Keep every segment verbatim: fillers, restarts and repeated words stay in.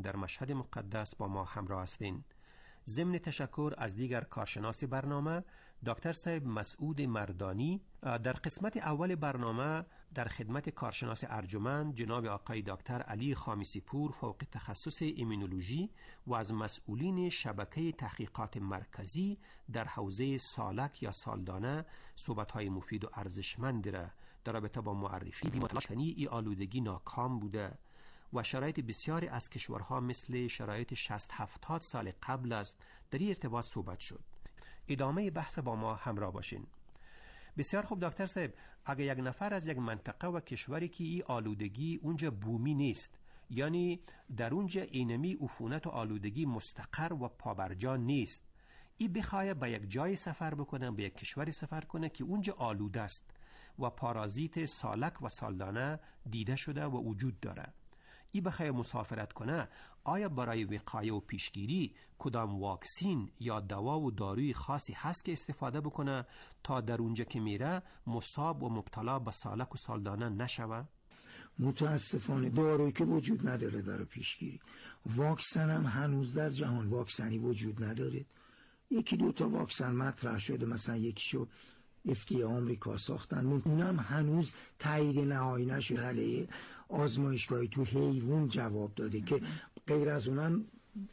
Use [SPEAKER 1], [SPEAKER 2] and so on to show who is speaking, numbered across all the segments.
[SPEAKER 1] در مشهد مقدس با ما همراه هستین. ضمن تشکر از دیگر کارشناس برنامه دکتر صاحب مسعود مردانی. در قسمت اول برنامه در خدمت کارشناس ارجمند جناب آقای دکتر علی خامسی پور فوق تخصص ایمونولوژی و از مسئولین شبکه تحقیقات مرکزی در حوزه سالک یا سالدانه صحبت‌های مفید و ارزشمند را در رابطه با معرفی بیمارشکنی ای آلودگی ناکام بوده و شرایط بسیاری از کشورها مثل شرایط شصت هفتاد سال قبل است در این ارتباط صحبت شد. ادامه بحث با ما همراه باشین. بسیار خوب دکتر صاحب، اگر یک نفر از یک منطقه و کشوری که این آلودگی اونجا بومی نیست، یعنی در اونجا اینمی عفونت و آلودگی مستقر و پابرجا نیست، این بخواه به یک جای سفر بکنه، به یک کشوری سفر کنه که اونجا آلوده است و پارازیت سالک و سالدانه دیده شده و وجود داره، ای بخواه مسافرت کنه، آیا برای وقایه و پیشگیری کدام واکسین یا دوا و داروی خاصی هست که استفاده بکنه تا در اونجا که میره مصاب و مبتلا به سالک و سالدانه نشوه؟
[SPEAKER 2] متاسفانه دارویی که وجود نداره برای پیشگیری. واکسن هم هنوز در جهان واکسنی وجود نداره. یکی دو تا واکسن مطرح شده، مثلا یکیشو اف دی ای آمریکا ساختن، اونم هنوز تایید نهایی نشده، علیه آزمایشگاهی تو حیوان جواب داده که غیر از اونم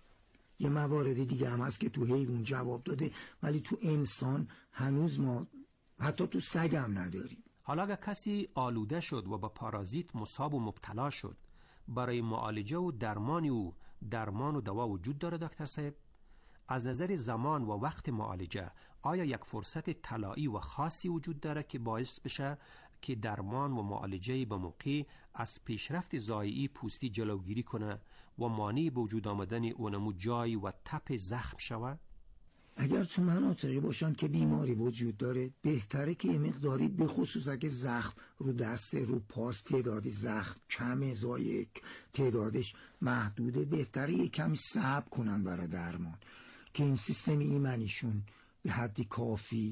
[SPEAKER 2] یه موارد دیگه هم هست که تو حیوان جواب داده، ولی تو انسان هنوز ما حتی تو سگ هم نداریم.
[SPEAKER 1] حالا اگر کسی آلوده شد و با پارازیت مصاب و مبتلا شد، برای معالجه و درمان او درمان و دوا وجود داره دکتر صاحب؟ از نظر زمان و وقت معالجه آیا یک فرصت طلایی و خاصی وجود داره که باعث بشه که درمان و معالجه به موقع از پیشرفت ضایعی پوستی جلوگیری کنه و مانع به وجود آمدن اونمو جای و تپ زخم شود؟
[SPEAKER 2] اگر تو مناطقی باشن که بیماری وجود داره، بهتره که یه مقداری، به خصوص اگه زخم رو دست رو پاس تعدادی زخم کمه، زای تعدادش محدوده، بهتره یه کمی صبر کنن برای درمان که این سیستم ایمنیشون به حدی کافی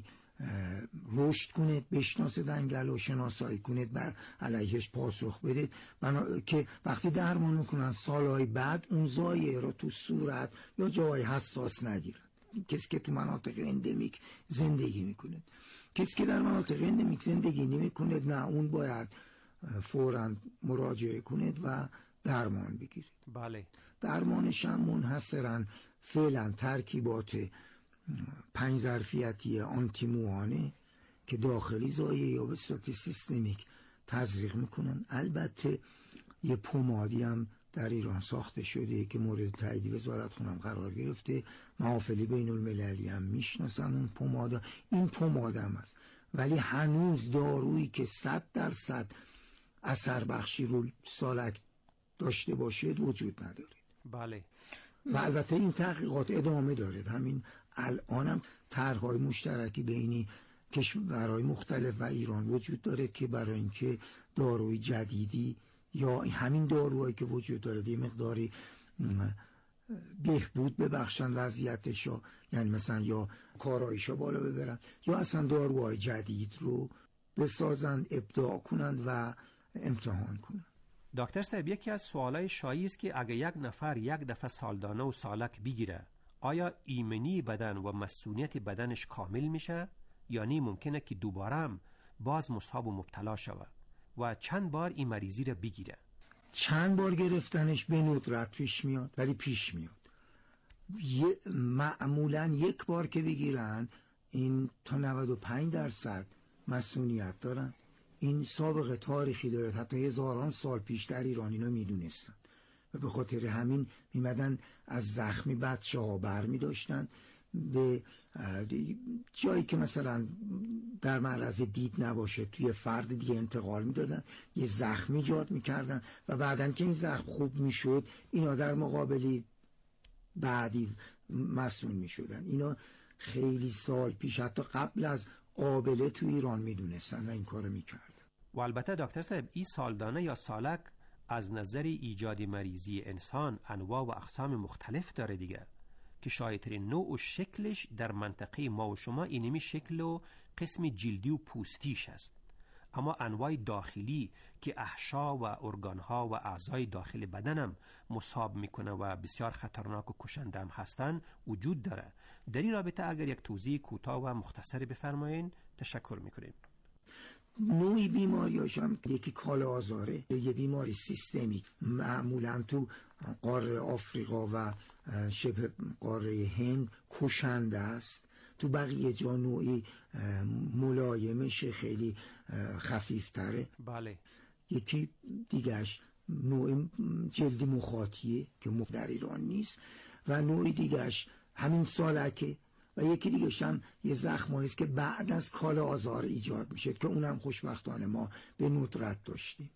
[SPEAKER 2] رشد کنه، بشناسه دنگل و شناسایی کنه، بر علیهش پاسخ بده، بنا... که وقتی درمان میکنن سالهای بعد اون زایه رو تو صورت یا جای حساس نگیرن. کسی که تو مناطق اندمیک زندگی میکنه، کسی که در مناطق اندمیک زندگی نمیکنه، نه، اون باید فوراً مراجعه کنه و درمان بگیرید.
[SPEAKER 1] بله.
[SPEAKER 2] درمانش هم منحصراً فعلا ترکیبات پنج ظرفیتی آنتی موانه که داخلی زایه یا به صورت سیستمیک تزریق میکنن. البته یه پومادی هم در ایران ساخته شده که مورد تایید وزارت خونه هم قرار گرفته، محافلی بین المللی هم میشناسن اون پومادا. این پوماد هم هست، ولی هنوز دارویی که صد درصد اثر بخشی رو سالک داشته باشد وجود نداره.
[SPEAKER 1] بله.
[SPEAKER 2] و البته این تحقیقات ادامه داره. همین الان هم طرح‌های مشترکی بینی کشورهای مختلف و ایران وجود داره که برای اینکه داروی جدیدی یا همین داروهایی که وجود داره یه مقداری بهبود ببخشن وضعیتشو، یعنی مثلا یا کارایشو بالا ببرن یا اصلا داروهای جدید رو بسازن، ابداع کنن و امتحان کنن.
[SPEAKER 1] دکتر صاحب، یکی از سوالای شایعی است که اگه یک نفر یک دفعه سالدانه و سالک بگیره، آیا ایمنی بدن و مسئولیت بدنش کامل میشه یا نه ممکنه که دوباره هم باز مصاب و مبتلا شوه و چند بار این مریضی رو بگیره؟
[SPEAKER 2] چند بار گرفتنش به ندرت پیش میاد، ولی پیش میاد. معمولا یک بار که بگیرن این تا نود و پنج درصد مسئولیت دارن. این سابقه تاریخی داره، حتی هزاران سال پیش در ایران اینو میدونستن و به خاطر همین میمدن از زخمی بچه ها بر میداشتن به جایی که مثلا در معرض دید نباشه توی فرد دیگه انتقال میدادن، یه زخم ایجاد میکردن و بعدن که این زخم خوب میشد اینا در مقابلی بعدی مسئول میشدن. اینا خیلی سال پیش حتی قبل از آبله تو ایران میدونستن و این کارو میکردن.
[SPEAKER 1] و البته دکتر صاحب، این سالدانه یا سالک از نظر ایجاد مریضی انسان انواع و اقسام مختلف داره دیگه، که شایدترین نوع و شکلش در منطقه ما و شما اینمی شکل و قسم جلدی و پوستیش است. اما انواع داخلی که احشا و ارگانها و اعضای داخل بدنم مصاب میکنه و بسیار خطرناک و کشنده هم هستن وجود داره. در این رابطه اگر یک توضیح کوتاه و مختصری بفرمایین تشکر میکنیم.
[SPEAKER 2] نوعی بیماریاش هم یکی کال آزاره، یه بیماری سیستمی معمولا تو قاره آفریقا و شبه قاره هند کشنده است. تو بقیه جا نوعی ملایمش خیلی خفیف تره.
[SPEAKER 1] بله.
[SPEAKER 2] یکی دیگهش نوع جلدی مخاطیه که در ایران نیست و نوعی دیگهش همین سالکه و یکی دیگهش هم یه زخمایی است که بعد از کال آزار ایجاد میشه که اونم خوشبختانه ما به ندرت داشتیم.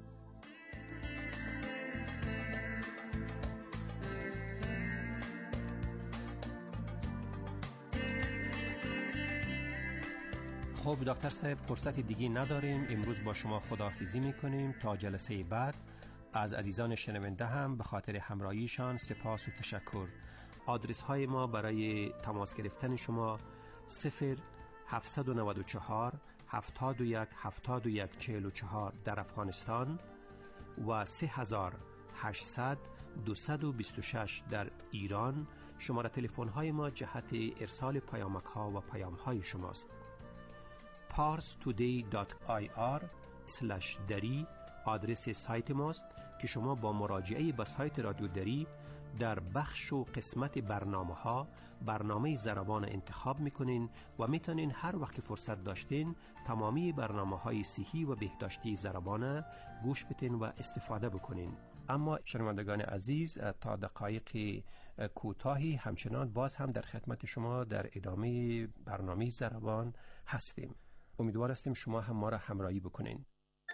[SPEAKER 1] خب دکتر صاحب فرصت دیگه نداریم، امروز با شما خداحافظی میکنیم تا جلسه بعد. از عزیزان شنونده هم به خاطر همراهیشان سپاس و تشکر. آدرس های ما برای تماس گرفتن شما صفر هفت نه چهار هفتاد و یک هفتاد و یک چهل و چهار در افغانستان و سه هزار و هشتصد دویست و بیست و شش در ایران. شماره تلفن های ما جهت ارسال پیامک ها و پیام های شماست. پارس تودی دات آی آر اسلش دری آدرس سایت ماست که شما با مراجعه به سایت رادیو دری در بخش و قسمت برنامه ها برنامه ضربان انتخاب میکنین و میتونین هر وقت که فرصت داشتین تمامی برنامه های صحی و بهداشتی ضربان گوش بدین و استفاده بکنین. اما شنوندگان عزیز تا دقایق کوتاهی همچنان باز هم در خدمت شما در ادامه برنامه ضربان هستیم. امیدوار هستیم شما هم ما را همراهی بکنین.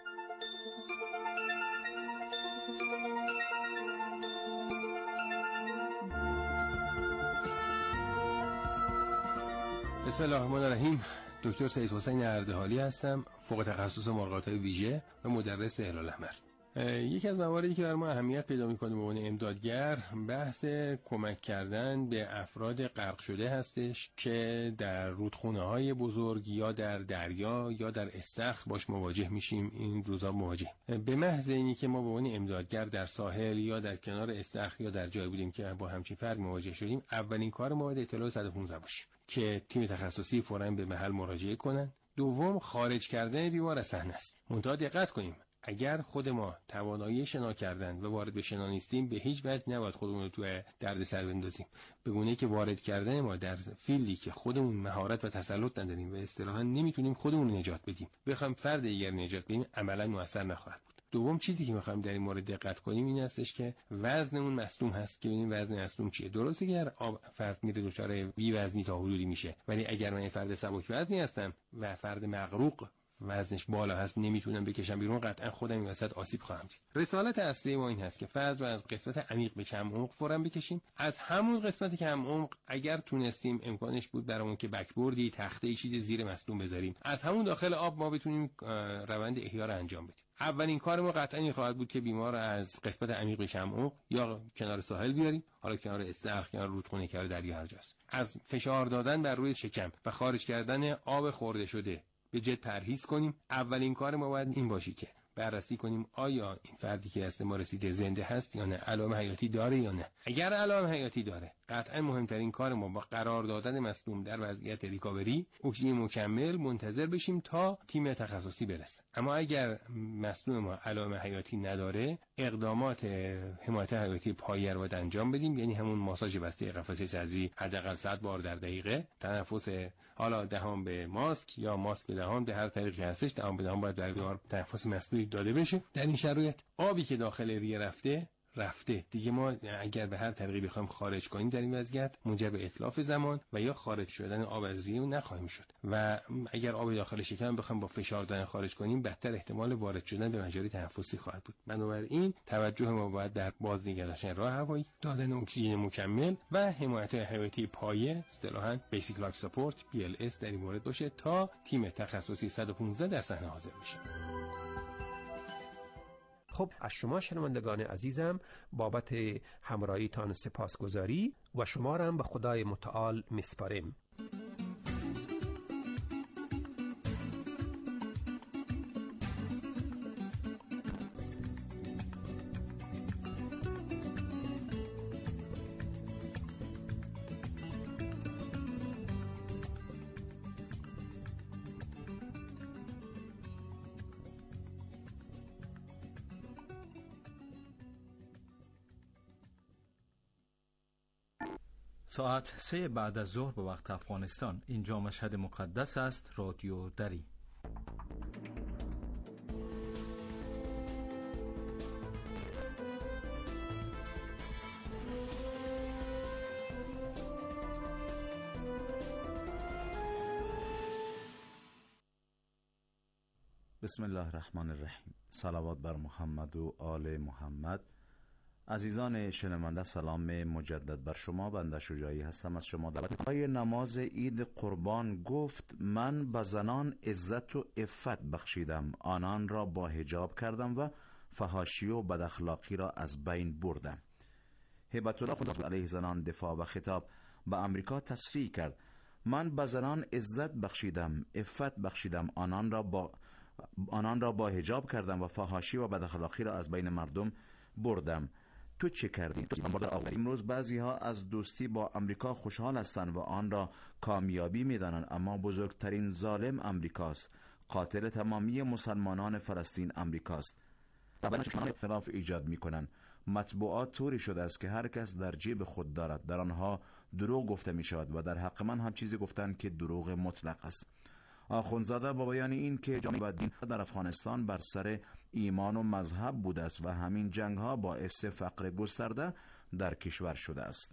[SPEAKER 3] بسم الله الرحمن الرحیم. دکتر سید حسین اردهالی هستم، فوق تخصص مرغاب‌های ویژه و مدرس هلال احمر. یکی از مواردی که برای ما اهمیت پیدا می‌کنه به عنوان امدادگر بحث کمک کردن به افراد غرق شده هستش که در رودخونه‌های بزرگ یا در دریا یا در استخر باش مواجه میشیم. این روزا مواجه به محض اینی که ما به عنوان امدادگر در ساحل یا در کنار استخر یا در جایی بودیم که با همچین فرد مواجه شدیم، اولین کار ما باید اطلاع صد و پانزده باشه که تیم تخصصی فوراً به محل مراجعه کنن. دوم، خارج کردن بیمار از صحنه است. منتها دقت کنیم، اگر خود ما توانایی شنا کردن و وارد به شنا نیستیم، به هیچ وجه نباید خودمون رو توی دردسر بندازیم، به گونه‌ای که وارد کردن ما در فیلدی که خودمون مهارت و تسلط نداریم و اصطلاحاً نمیتونیم خودمون نجات بدیم بخوایم فرد دیگر نجات بدیم، عملاً مؤثر نخواهد بود. دوم چیزی که می‌خوایم در این مورد دقت کنیم این هستش که وزن اون مصدوم هست که ببینیم وزن مصدوم چیه. درسته اگر آب فرد میره دچار بی وزنی تا حدودی میشه، ولی اگر من فرد سبک وزنی هستم و فرد مغروق وزنش بالا هست نمیتونم بکشم بیرون، قطعا خودم این وسط آسیب خواهم دید. رسالت اصلی ما این هست که فرد رو از قسمت عمیق به کم عمق فوراً بکشیم. از همون قسمت کم عمق اگر تونستیم امکانش بود برامون که بکبوردی تخته چیز زیر مصدوم بذاریم، از همون داخل آب ما بتونیم روند احیا رو انجام بدیم. اولین کار ما قطعا این خواهد بود که بیمار رو از قسمت عمیق به کم عمق یا کنار ساحل بیاریم، حالا کنار استخر، کنار رودخونه، کنار دریا، هر جاست. از فشار دادن بر روی شکم و خارج کردن آب خورده شده به جد پرهیز کنیم. اولین کار ما باید این باشه که بررسی کنیم آیا این فردی که دست ما رسیده زنده هست یا نه، علائم حیاتی داره یا نه. اگر علائم حیاتی داره، قطعا مهمترین کار ما با قرار دادن مصدوم در وضعیت ریکاوری، اکسیژن مکمل منتظر بشیم تا تیم تخصصی برسه. اما اگر مصدوم ما علائم حیاتی نداره، اقدامات حمایت حیاتی پایه رو باید انجام بدیم، یعنی همون ماساژ بسته قفسه صدری حداقل صد بار در دقیقه، تنفس حالا دهان به ماسک یا ماسک به دهان، به هر طریقی هستش دهان به دهان باید در بیمار تنفس مصنوعی داده بشه. در این شرایط آبی که داخل ریه رفته رفته دیگه، ما اگر به هر طریقی بخوایم خارج کنیم در این وضعیت موجب اتلاف زمان و یا خارج شدن آب از ریه نخواهیم شد. و اگر آب داخل شکم بخوایم با فشار دادن خارج کنیم، بدتر احتمال وارد شدن به مجاری تنفسی خواهد بود. بنابراین توجه ما باید در بازنگرش راه هوایی، دادن اکسیژن مکمل و حمایت حیاتی پایه، اصطلاحاً بیسیک لایف ساپورت بی ال اس در این مورد باشه تا تیم تخصصی صد و پانزده در صحنه حاضر بشه.
[SPEAKER 1] خب از شما شنوندگان عزیزم بابت همراهیتان سپاسگزاری و شما را هم به خدای متعال میسپاریم.
[SPEAKER 4] ساعت سه بعد از ظهر به وقت افغانستان. اینجا مشهد مقدس است، رادیو دری.
[SPEAKER 5] بسم الله الرحمن الرحیم. صلوات بر محمد و آل محمد. عزیزان شنونده، سلام مجدد بر شما. بنده شجاعی هستم. از شما دعوت برای نماز عید قربان گفت: من به زنان عزت و عفت بخشیدم، آنان را با حجاب کردم و فحاشی و بداخلاقی را از بین بردم. هیبت الله خدا علیه زنان دفاع و خطاب به امریکا تصریح کرد: من به زنان عزت بخشیدم، عفت بخشیدم، آنان را با آنان را با حجاب کردم و فحاشی و بداخلاقی را از بین مردم بردم. تو چه کردی؟ امروز بعضی ها از دوستی با امریکا خوشحال هستند و آن را کامیابی می‌دانند، اما بزرگترین ظالم امریکاست. قاتل تمامی مسلمانان فلسطین امریکاست. اختلاف ایجاد می‌کنند. مطبوعات طوری شده است که هر کس در جیب خود دارد، در آنها دروغ گفته می‌شود و در حق من هم چیزی گفتند که دروغ مطلق است. آخوندزاده با بیان این که جامعه و دین در افغانستان بر سر ایمان و مذهب بوده است و همین جنگ ها باعث فقر گسترده در کشور شده است.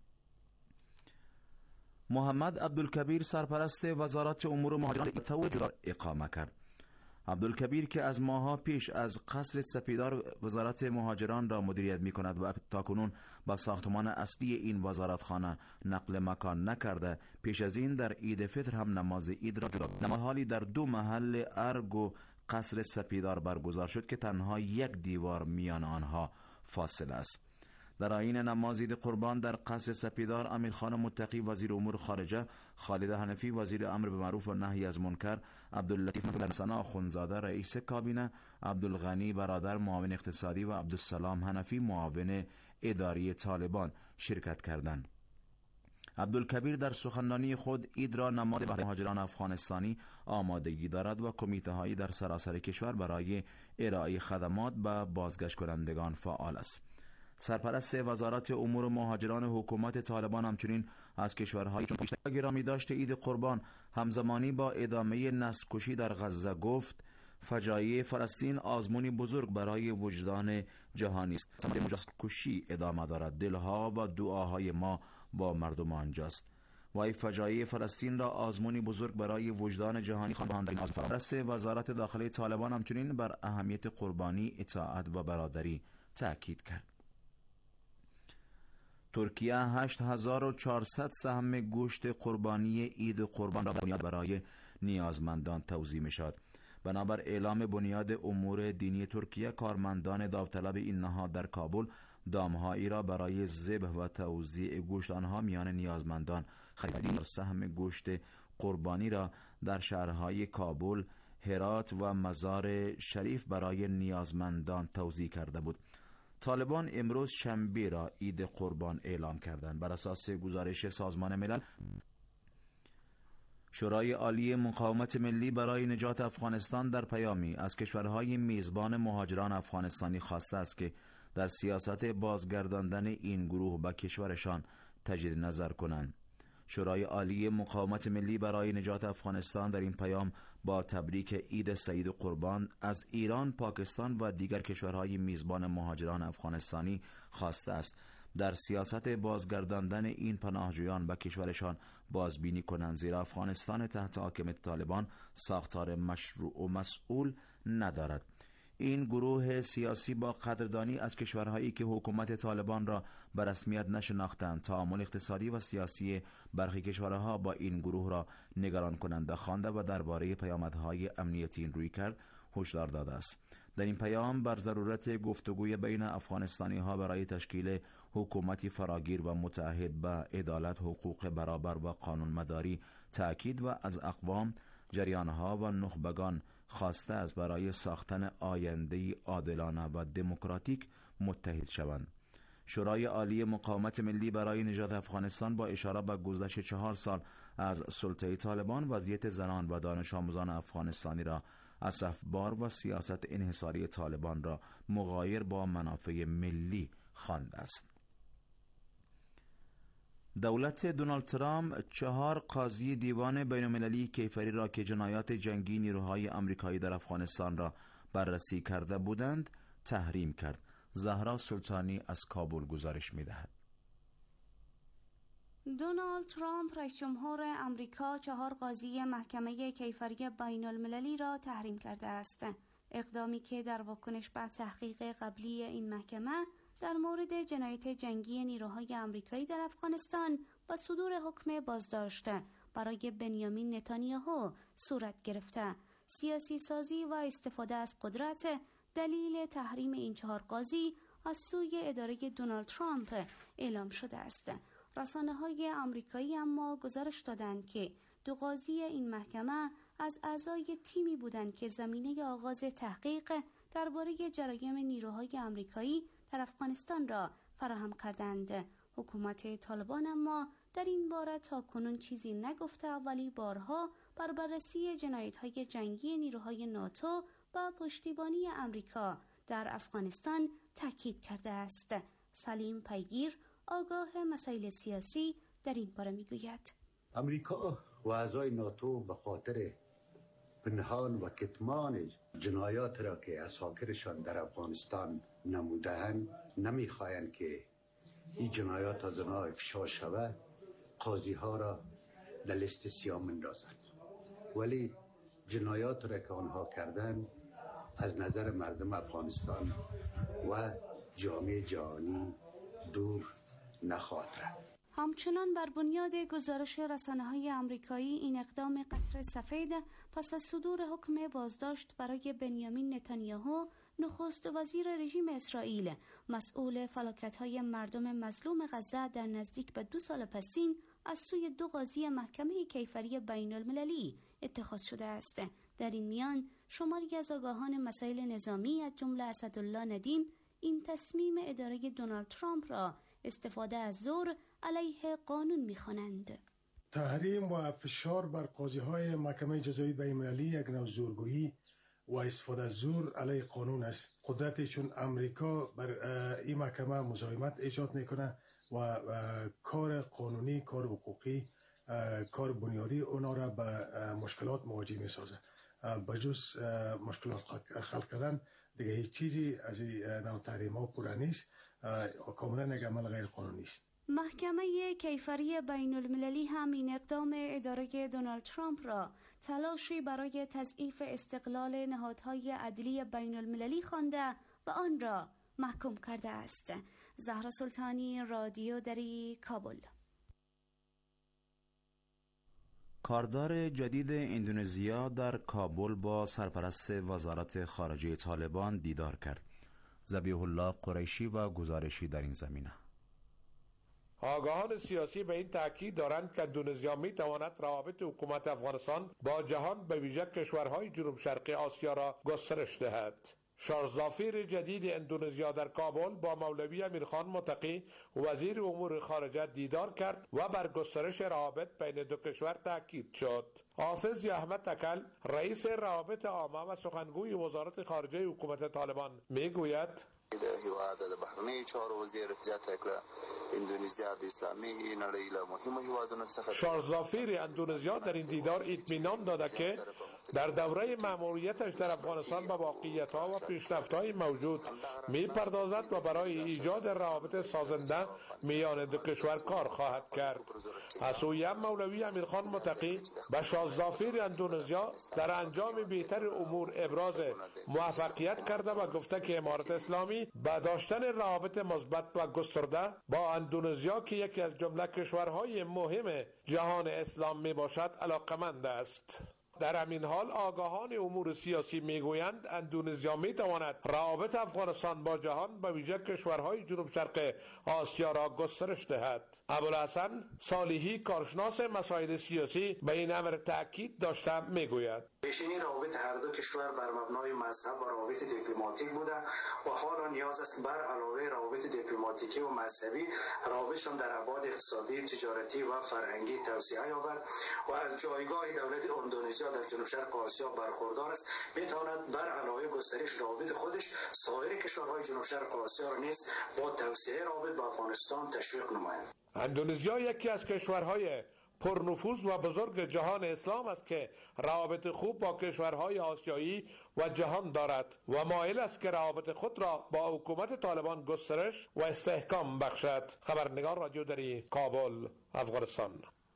[SPEAKER 5] محمد عبدالکبیر سرپرست وزارت امور مهاجران توجه را اقامه کرد. عبدالکبیر که از ماه‌ها پیش از قصر سپیدار وزارت مهاجران را مدیریت می کند و تاکنون با ساختمان اصلی این وزارتخانه نقل مکان نکرده، پیش از این در عید فطر هم نماز عید را جدا نماز حالی در دو محل ارگ و قصر سپیدار برگزار شد که تنها یک دیوار میان آنها فاصله است. در آیین نماز عید قربان در قصر سپیدار امیرخان متقی وزیر امور خارجه، خالد حنفی وزیر امر به معروف و نهی از منکر، عبداللطیف ثنا آخوندزاده رئیس کابینه، عبدالغنی برادر معاون اقتصادی و عبدالسلام حنفی معاون اداری طالبان شرکت کردند. عبدالکبیر در سخنرانی خود عید را نماد مهاجران افغانستانی آمادگی دارد و کمیته هایی در سراسر کشور برای ارائه خدمات به بازگشت کنندگان فعال است. سرپرست وزارت امور مهاجران حکومت طالبان همچنین از کشورهای چون پیشتر گرامی داشت عید قربان همزمانی با ادامه نسل‌کشی در غزه گفت: فجایع فلسطین آزمونی بزرگ برای وجدان جهانی است. نسل‌کشی ادامه دارد. دلها و دعاهای ما با مردم آنجاست. وای فجایع فلسطین را آزمونی بزرگ برای وجدان جهانی خواندند. سرپرست وزارت داخلی طالبان همچنین بر اهمیت قربانی، اطاعت و برادری تاکید کرد. ترکیه هشت هزار و چهارصد سهم گوشت قربانی عید قربان را بنیاد برای نیازمندان توزیع می‌شود. بنابر اعلام بنیاد امور دینی ترکیه، کارمندان داوطلب این نهاد در کابل دامهایی را برای ذبح و توزیع گوشت آنها میان نیازمندان خریدند. سهم گوشت قربانی را در شهرهای کابل، هرات و مزار شریف برای نیازمندان توزیع کرده بود. طالبان امروز شنبه را عید قربان اعلام کردند. بر اساس گزارش سازمان ملل، شورای عالی مقاومت ملی برای نجات افغانستان در پیامی از کشورهای میزبان مهاجران افغانستانی خواسته است که در سیاست بازگرداندن این گروه به کشورشان تجدید نظر کنند. شورای عالی مقاومت ملی برای نجات افغانستان در این پیام با تبریک عید سعید قربان از ایران، پاکستان و دیگر کشورهای میزبان مهاجران افغانستانی خواسته است در سیاست بازگرداندن این پناهجویان به کشورشان بازبینی کنند، زیرا افغانستان تحت حاکمیت طالبان ساختار مشروع و مسئول ندارد. این گروه سیاسی با قدردانی از کشورهایی که حکومت طالبان را به رسمیت نشناختند، تعامل اقتصادی و سیاسی برخی کشورها با این گروه را نگران کننده خوانده و درباره پیامدهای امنیتی این رویکرد هشدار داده است. در این پیام بر ضرورت گفتگوی بین افغانستانی ها برای تشکیل حکومتی فراگیر و متعهد به عدالت، حقوق برابر و قانون مداری تأکید و از اقوام، جریانها و نخبگان خواسته است برای ساختن آینده عادلانه و دموکراتیک متحد شوند. شورای عالی مقاومت ملی برای نجات افغانستان با اشاره به گذشت چهار سال از سلطه طالبان، وضعیت زنان و دانش آموزان افغانستانی را اسفبار و سیاست انحصاری طالبان را مغایر با منافع ملی خوانده است. دولت دونالد ترامپ چهار قاضی دیوان بین‌المللی کیفری را که جنایات جنگی نیروهای آمریکایی در افغانستان را بررسی کرده بودند تحریم کرد. زهرا سلطانی از کابل گزارش می‌دهد.
[SPEAKER 6] دونالد ترامپ رئیس جمهور آمریکا چهار قاضی محکمه کیفری بین‌المللی را تحریم کرده است. اقدامی که در واکنش به تحقیق قبلی این محکمه در مورد جنایت جنگی نیروهای آمریکایی در افغانستان و صدور حکم بازداشت برای بنیامین نتانیاهو صورت گرفته. سیاسی سازی و استفاده از قدرت دلیل تحریم این چهار قاضی از سوی اداره دونالد ترامپ اعلام شده است. رسانه‌های آمریکایی اما گزارش دادند که دو قاضی این محکمه از اعضای تیمی بودند که زمینه آغاز تحقیق درباره جرایم نیروهای آمریکایی در افغانستان را فراهم کردند. حکومت طالبان اما در این باره تا کنون چیزی نگفته، ولی بارها بر بررسی جنایت‌های جنگی نیروهای ناتو و پشتیبانی آمریکا در افغانستان تاکید کرده است. سلیم پیگیر آگاه مسائل سیاسی در این باره میگوید:
[SPEAKER 7] امریکا و اعضای ناتو به خاطر پنهان و کتمان جنایات را که اساکرشان در افغانستان نموده‌اند نمیخواهند که این جنایات از آنها افشا شود، قاضی ها را در لیست سیاه اندازند، ولی جنایات را که آنها کردند از نظر مردم افغانستان و جامعه جهانی دور نخواهد رفت.
[SPEAKER 6] همچنان بر بنیاد گزارش رسانه‌های آمریکایی این اقدام قصر سفید پس از صدور حکم بازداشت برای بنیامین نتانیاهو نخست وزیر رژیم اسرائیل مسئول فلاکت‌های مردم مظلوم غزه در نزدیک به دو سال پسین از سوی دو قاضی محکمه کیفری بین‌المللی اتخاذ شده است. در این میان شماری از آگاهان مسائل نظامی از جمله اسدالله ندیم این تصمیم اداره دونالد ترامپ را استفاده از زور علیه قانون می‌خوانند.
[SPEAKER 8] تحریم و فشار بر قاضی‌های محکمه جزایی بین‌المللی یک نوع زورگویی و استفاده از زور علیه قانون است. قدرتی چون امریکا بر این محکمه مزاحمت ایجاد میکنه و کار قانونی، کار حقوقی، کار بنیادی اونا را به مشکلات مواجه میسازه. بجز مشکلات خلق کردن دیگه هیچ چیزی از این نوع تحریم ها پورا نیست، کاملا یک عمل غیر قانونی است.
[SPEAKER 6] محکمه کیفری بین‌المللی هم این اقدام اداره دونالد ترامپ را تلاشی برای تضعیف استقلال نهادهای عدلی بین‌المللی خوانده و آن را محکوم کرده است. زهرا سلطانی، رادیو دری، کابل.
[SPEAKER 5] کاردار جدید اندونزیا در کابل با سرپرست وزارت خارجه طالبان دیدار کرد. ذبیح الله قریشی و گزارشی در این زمینه.
[SPEAKER 9] آگاهان سیاسی به این تاکید دارند که اندونزیا می تواند روابط حکومت افغانستان با جهان به ویژه کشورهای جنوب شرقی آسیا را گسترش دهد. شاهزافیر جدید اندونزیا در کابل با مولوی امیرخان متقی وزیر امور خارجه دیدار کرد و بر گسترش روابط بین دو کشور تاکید شد. حافظ احمد تکل رئیس روابط عامه و سخنگوی وزارت خارجه حکومت طالبان میگوید:
[SPEAKER 10] هیواد د بهرنی چارو وزیر زیاته کړه اندونزیا د اسلامي نړۍ له مهمو هیوادونو څخه.
[SPEAKER 9] شاهزافیر اندونزیا در این دیدار اطمینان داده که در دوره مأموریتش در افغانستان به واقعیت‌ها و پیشرفت‌های موجود می‌پردازد و برای ایجاد روابط سازنده میان دو کشور کار خواهد کرد. از سوی مولوی امیرخان متقی به شاهزافیر اندونزیا در انجام بهتر امور ابراز موفقیت کرده و گفته که امارت اسلامی با داشتن روابط مثبت و گسترده با اندونزیا که یکی از جمله کشورهای مهم جهان اسلام میباشد علاقمند است. در همین حال آگاهان امور سیاسی میگویند اندونزیا میتواند روابط افغانستان با جهان به ویژه کشورهای جنوب شرق آسیا را گسترش دهد. ابوالحسن صالحی کارشناس مسائل سیاسی به این امر تاکید داشته میگوید:
[SPEAKER 11] پیشینی روابط هر دو کشور بر مبنای مذهب و روابط دیپلماتیک بوده و حالا نیاز است بر علاوه روابط دیپلماتیکی و مذهبی روابطشان در ابعاد اقتصادی، تجارتی و فرهنگی توسعه یابد و از جایگاه دولت اندونزیا در جنوب شرق آسیا برخوردار است، میتواند بر علاوه گسترش روابط خودش سایر کشورهای جنوب شرق آسیا را نیز با توسعه روابط با افغانستان تشویق نماید.
[SPEAKER 9] اندونزیا یکی از کشورهای پرنفوذ و بزرگ جهان اسلام است که روابط خوب با کشورهای آسیایی و جهان دارد و مایل است که روابط خود را با حکومت طالبان گسترش و استحکام بخشد. خبرنگار رادیو دری، کابل، افغانستان.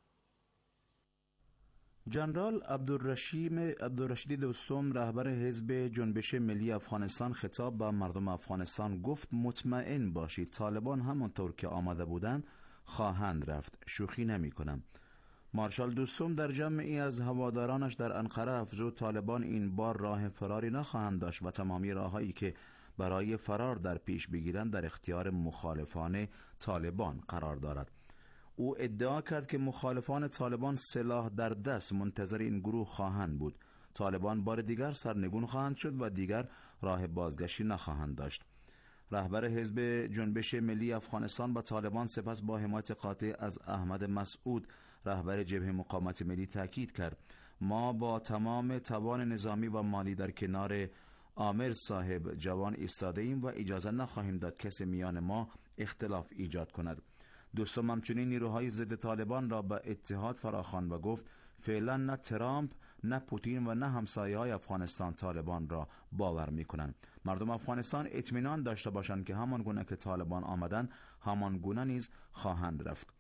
[SPEAKER 5] جنرال عبدالرشیم عبدالرشید دوستم، رهبر حزب جنبش ملی افغانستان، خطاب به مردم افغانستان گفت مطمئن باشید طالبان همانطور که آمده بودند خواهند رفت، شوخی نمی کنم. مارشال دوستم در جمعی از هوادارانش در انقره افزود طالبان این بار راه فراری نخواهند داشت و تمامی راههایی که برای فرار در پیش بگیرند در اختیار مخالفان طالبان قرار دارد. او ادعا کرد که مخالفان طالبان سلاح در دست منتظر این گروه خواهند بود. طالبان بار دیگر سرنگون خواهند شد و دیگر راه بازگشتی نخواهند داشت. رهبر حزب جنبش ملی افغانستان با طالبان سپس با حمایت قاطع از احمد مسعود، رهبر جبهه مقاومت ملی، تاکید کرد ما با تمام توان نظامی و مالی در کنار عامر صاحب جوان ایستاده ایم و اجازه نخواهیم داد کسی میان ما اختلاف ایجاد کند. دوستم همچنین نیروهای ضد طالبان را به اتحاد فراخواند و گفت فعلا نه ترامپ، نه پوتین و نه همسایه‌های افغانستان طالبان را باور می‌کنند. مردم افغانستان اطمینان داشته باشند که همان گونه که طالبان آمدند همان گونه نیز خواهند رفت.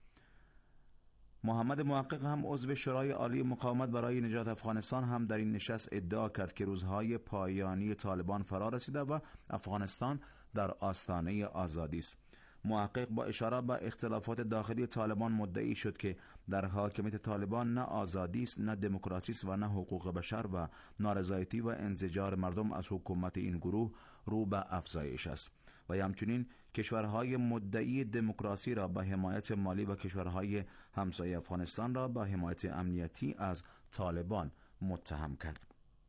[SPEAKER 5] محمد محقق هم عضو شورای عالی مقاومت برای نجات افغانستان هم در این نشست ادعا کرد که روزهای پایانی طالبان فرا رسیده و افغانستان در آستانه آزادی است. محقق با اشاره به اختلافات داخلی طالبان مدعی شد که در حاکمیت طالبان نه آزادی است، نه دموکراسی است و نه حقوق بشر و نارضایتی و انزجار مردم از حکومت این گروه رو به افزایش است. و همچنین کشورهای مدعی دموکراسی را به حمایت مالی و کشورهای همسایه افغانستان را به حمایت امنیتی از طالبان متهم کرد.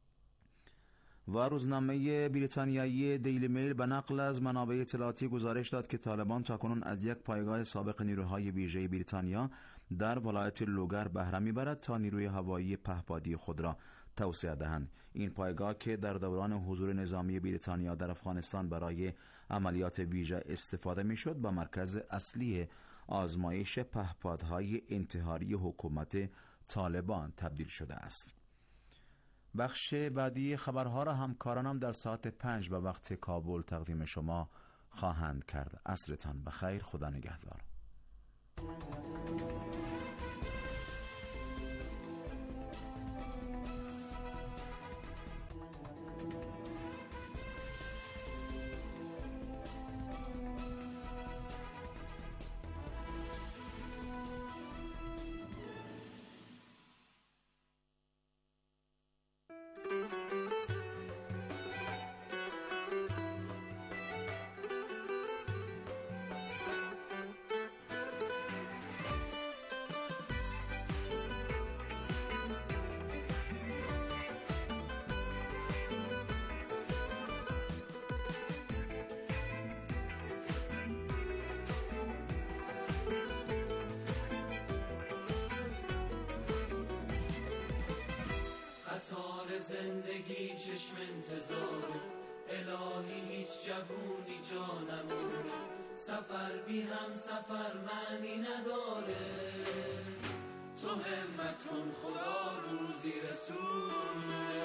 [SPEAKER 5] و روزنامه بریتانیایی دیلی میل به نقل از منابع اطلاعاتی گزارش داد که طالبان تاکنون از یک پایگاه سابق نیروهای ویژه بریتانیا در ولایت لوگر بهره میبرد تا نیروی هوایی پهپادی خود را توسعه دهند. این پایگاه که در دوران حضور نظامی بریتانیا در افغانستان برای عملیات ویژه استفاده میشد، به مرکز اصلی آزمایش پهپادهای انتحاری حکومت طالبان تبدیل شده است. بخش بعدی خبرها را همکارانم در ساعت پنج به وقت کابل تقدیم شما خواهند کرد. عصرتان بخیر. خدا نگهدار.
[SPEAKER 12] زندگی چشم انتظار الهی، هیچ جوونی جا نمونه، سفر بی هم سفر معنی نداره، تو همت کن خدا روزی رسونه،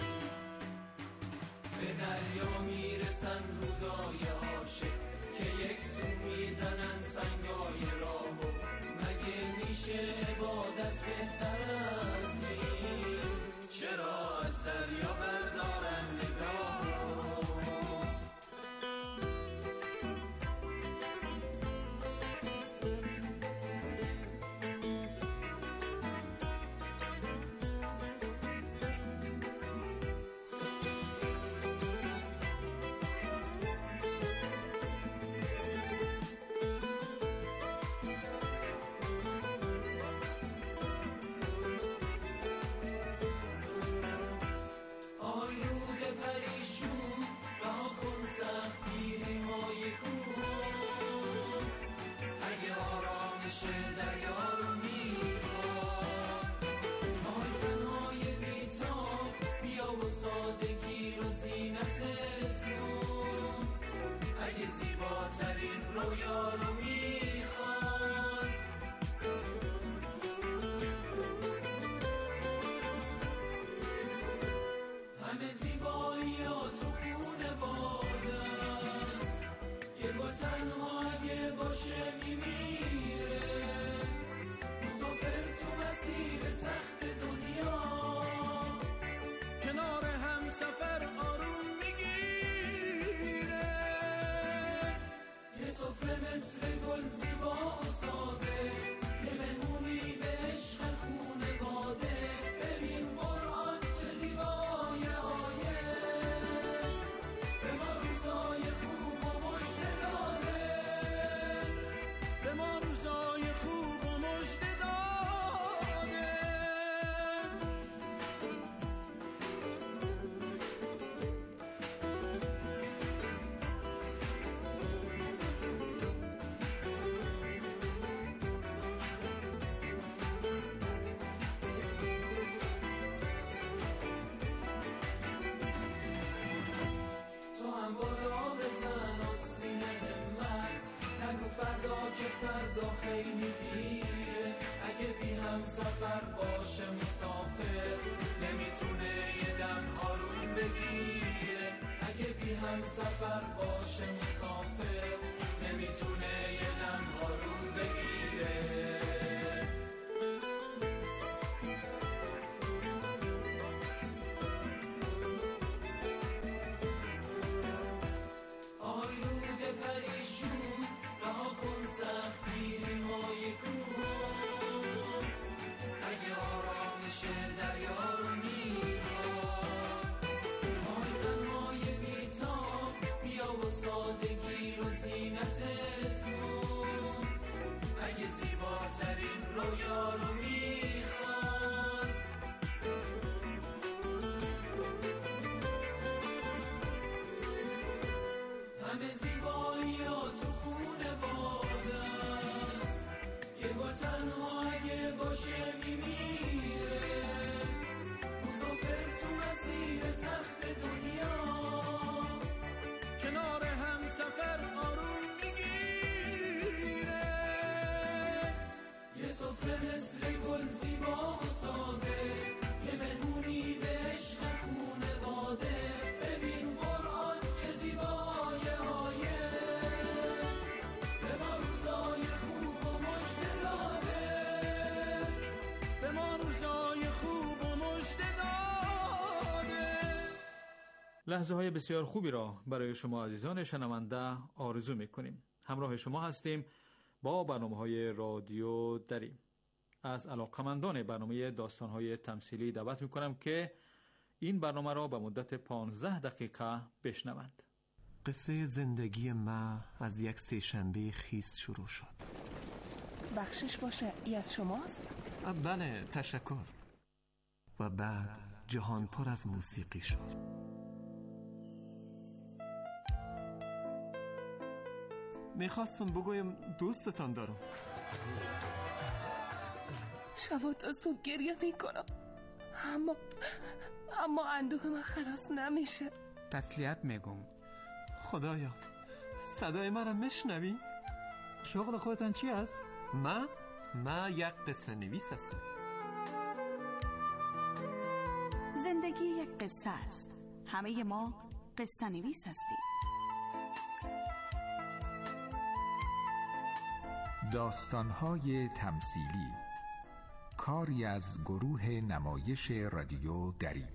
[SPEAKER 12] به دریا میرسن رودای عاشق که یک سو میزنن سنگای راهو، مگه میشه عبادت بهتر از این؟ چرا از دریا بردارن نگاه زیباترین رویا رو میخوای، رویا رو میخواد. همه زیبایی ها تو خونه بادست، یه گل تنها اگه باشه میمیره، مسافر تو مسیر سخت دنیا کنار هم سفر آروم میگیره. یه سفره مثل گل زیبا و ساده که مهمونی به عشق خونه باده. ببین قرآن چه زیبایه هایه، به ما روزای خوب و مژده داده، به ما روزای خوب و مژده داده.
[SPEAKER 4] لحظه های بسیار خوبی را برای شما عزیزان شنونده آرزو میکنیم. همراه شما هستیم با برنامه های رادیو دری. از علاقمندان برنامه داستان های تمثیلی دعوت میکنم که این برنامه را به مدت پانزده دقیقه بشنوند.
[SPEAKER 1] قصه زندگی ما از یک سه‌شنبه خیس شروع شد.
[SPEAKER 13] بخشش باشه، ای از شماست؟
[SPEAKER 1] بله، تشکر. و بعد جهان پر از موسیقی شد. میخواستم بگویم دوستتان دارم.
[SPEAKER 13] شبا تا صبح گریه میکنم، اما اما اندوه من خلاص نمیشه.
[SPEAKER 14] تسلیت میگم.
[SPEAKER 1] خدایا، صدای مرا میشنوی؟
[SPEAKER 14] شغل خودتان چی است؟
[SPEAKER 1] ما ما یک قصه نویس هستم.
[SPEAKER 15] زندگی یک قصه است. همه ما قصه نویس هستیم.
[SPEAKER 16] داستان‌های تمثیلی، کاری از گروه نمایش رادیو دری.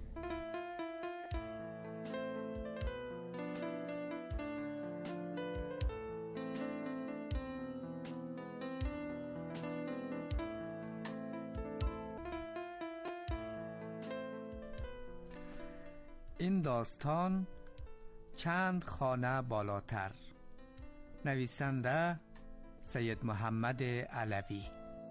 [SPEAKER 14] این داستان چند خانه بالاتر. نویسنده سید محمد علوی.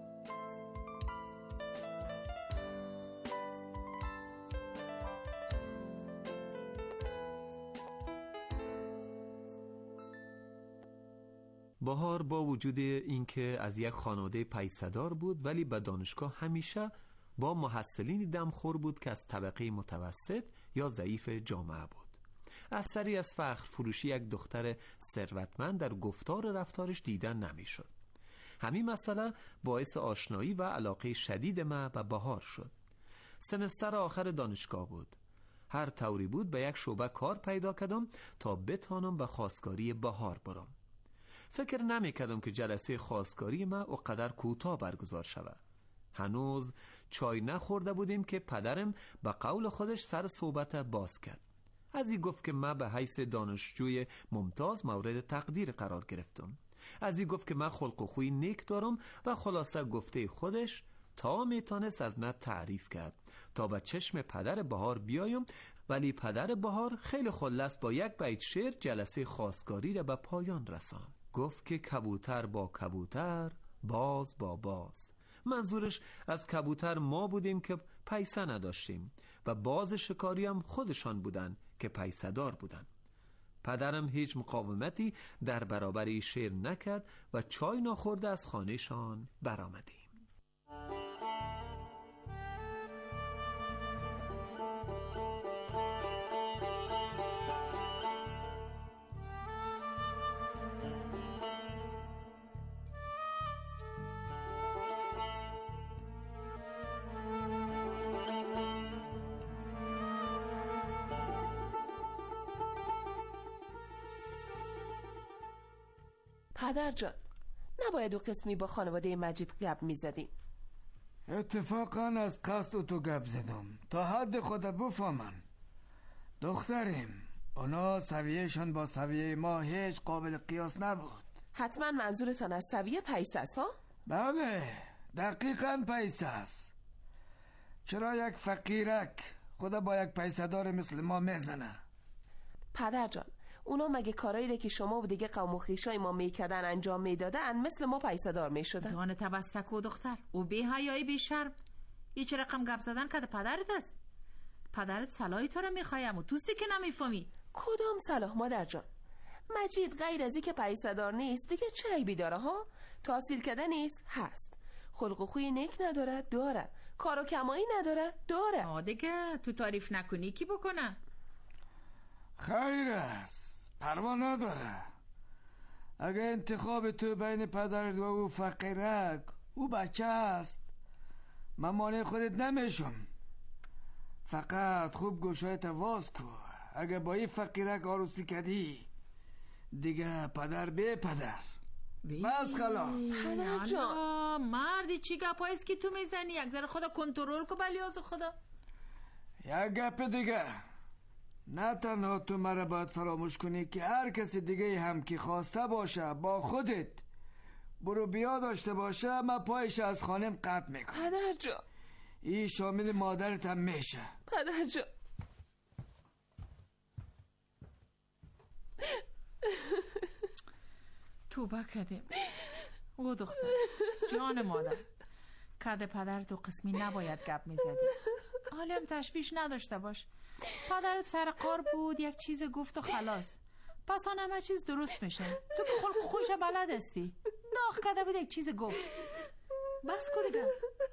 [SPEAKER 1] بهار با وجود اینکه از یک خانواده پیسه‌دار بود، ولی به دانشگاه همیشه با محصلین دمخور بود که از طبقه متوسط یا ضعیف جامعه بود. اثری از فخر فروشی یک دختر ثروتمند در گفتار رفتارش دیدن نمیشد. همین مسئله باعث آشنایی و علاقه شدید ما به بهار شد. سمستر آخر دانشگاه بود. هر طوری بود به یک شعبه کار پیدا کردم تا بتانم به خواستگاری بهار برم. فکر نمی کردم که جلسه خواستگاری ما اونقدر کوتاه برگزار شود. هنوز چای نخورده بودیم که پدرم به قول خودش سر صحبت باز کرد. از این گفت که من به حیث دانشجوی ممتاز مورد تقدیر قرار گرفتم. از این گفت که من خلق و خوی نیک دارم و خلاصه گفته خودش تا میتونست از من تعریف کرد تا به چشم پدر بهار بیایم. ولی پدر بهار خیلی خلص با یک بیت شعر جلسه خواستگاری را به پایان رساند. گفت که کبوتر با کبوتر، باز با باز. منظورش از کبوتر ما بودیم که پیسه نداشتیم و باز شکاری هم خودشان بودن که پیسه دار بودن. پدرم هیچ مقاومتی در برابر شعر نکرد و چای ناخورده از خانهشان برآمدیم.
[SPEAKER 13] پدر جان، نباید او قسمی با خانواده مجید گپ میزدیم.
[SPEAKER 2] اتفاقا از قصد تو گپ زدم تا حد خود بفهمن. دختریم، اونا سویهشان با سویه ما هیچ قابل قیاس نبود.
[SPEAKER 13] حتما منظورتان از سویه پیسه است ها؟
[SPEAKER 2] بله، دقیقاً پیسه است. چرا یک فقیرک خدا با یک پیسه دار مثل ما میزنه؟
[SPEAKER 13] پدر جان، اونا مگه کارایی که شما و دیگه قوم و خویشای ما میکردن انجام میدادن مثل ما پیسه‌دار میشدن؟
[SPEAKER 17] دهان تبستک و دختر او بی حیایی بی شرم. یه چه رقم گپ زدن که پدرت است. پدرت صلاحی تو رو میخوایم و توستی که نمیفهمی.
[SPEAKER 13] کدام صلاح مادر جان؟ مجید غیر از اینکه پیسه‌دار نیست دیگه چه عیبی داره ها؟ تحصیل کرده نیست؟ هست. خلق و خوی نیک نداره؟ داره. کار و کمایی نداره؟ داره.
[SPEAKER 17] آه دیگه تو تعریف نکنی کی بکنه؟
[SPEAKER 18] خیر است، پروا نداره. اگه انتخاب تو بین پدرت و او فقیرک، او بچه است، من مانع خودت نمیشم. فقط خوب گوشایت واز کن. اگه با این فقیرک عروسی کردی دیگه پدر به پدر. بس خلاص.
[SPEAKER 17] پدر جان مردی چی گپایست که تو میزنی؟ یک ذره خدا کنترل کن بلیاز خدا.
[SPEAKER 18] یک گپ دیگه، نه تنها تو مرا باید فراموش کنی که هر کسی دیگه هم که خواسته باشه با خودت برو بیا داشته باشه من پایش از خانم قطع میکنم.
[SPEAKER 13] پدر جان
[SPEAKER 18] این شامل مادرت هم میشه.
[SPEAKER 13] پدر جان
[SPEAKER 17] توبه کردیم. او دختر جان مادر کده پدر تو قسمی نباید گپ میزدی. حالا هم تشویش نداشته باش. پدرت سر کار بود یک چیز گفت و خلاص. پس آن همه چیز درست میشه. تو که خلق خوش بلد هستی. ناخ کده بود یک چیز گفت. بس کو دیگه.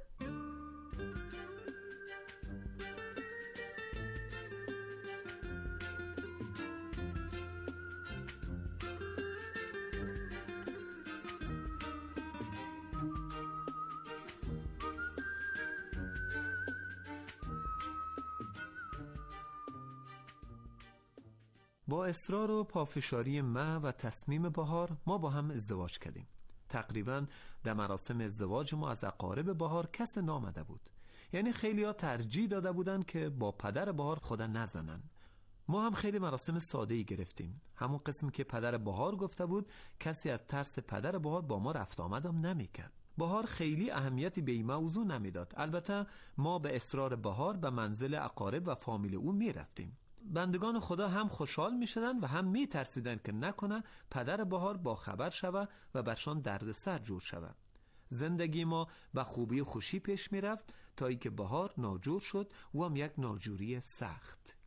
[SPEAKER 1] با اصرار و پافشاری من و تصمیم بهار ما با هم ازدواج کردیم. تقریبا در مراسم ازدواج ما از اقارب بهار کس نامده بود. یعنی خیلی ها ترجیح داده بودن که با پدر بهار خدا نزنن. ما هم خیلی مراسم ساده‌ای گرفتیم. همون قسم که پدر بهار گفته بود کسی از ترس پدر بهار با ما رفت آمدم نمی‌کرد. بهار خیلی اهمیتی به این موضوع نمیداد. البته ما به اصرار بهار به منزل اقارب و فامیل او میرفتیم. بندگان خدا هم خوشحال می شدن و هم می ترسیدن که نکنه پدر بهار با خبر شوه و برشان دردسر جور شوه. زندگی ما به خوبی و خوشی پیش می رفت تا ای که بهار ناجور شد و هم یک ناجوری سخت.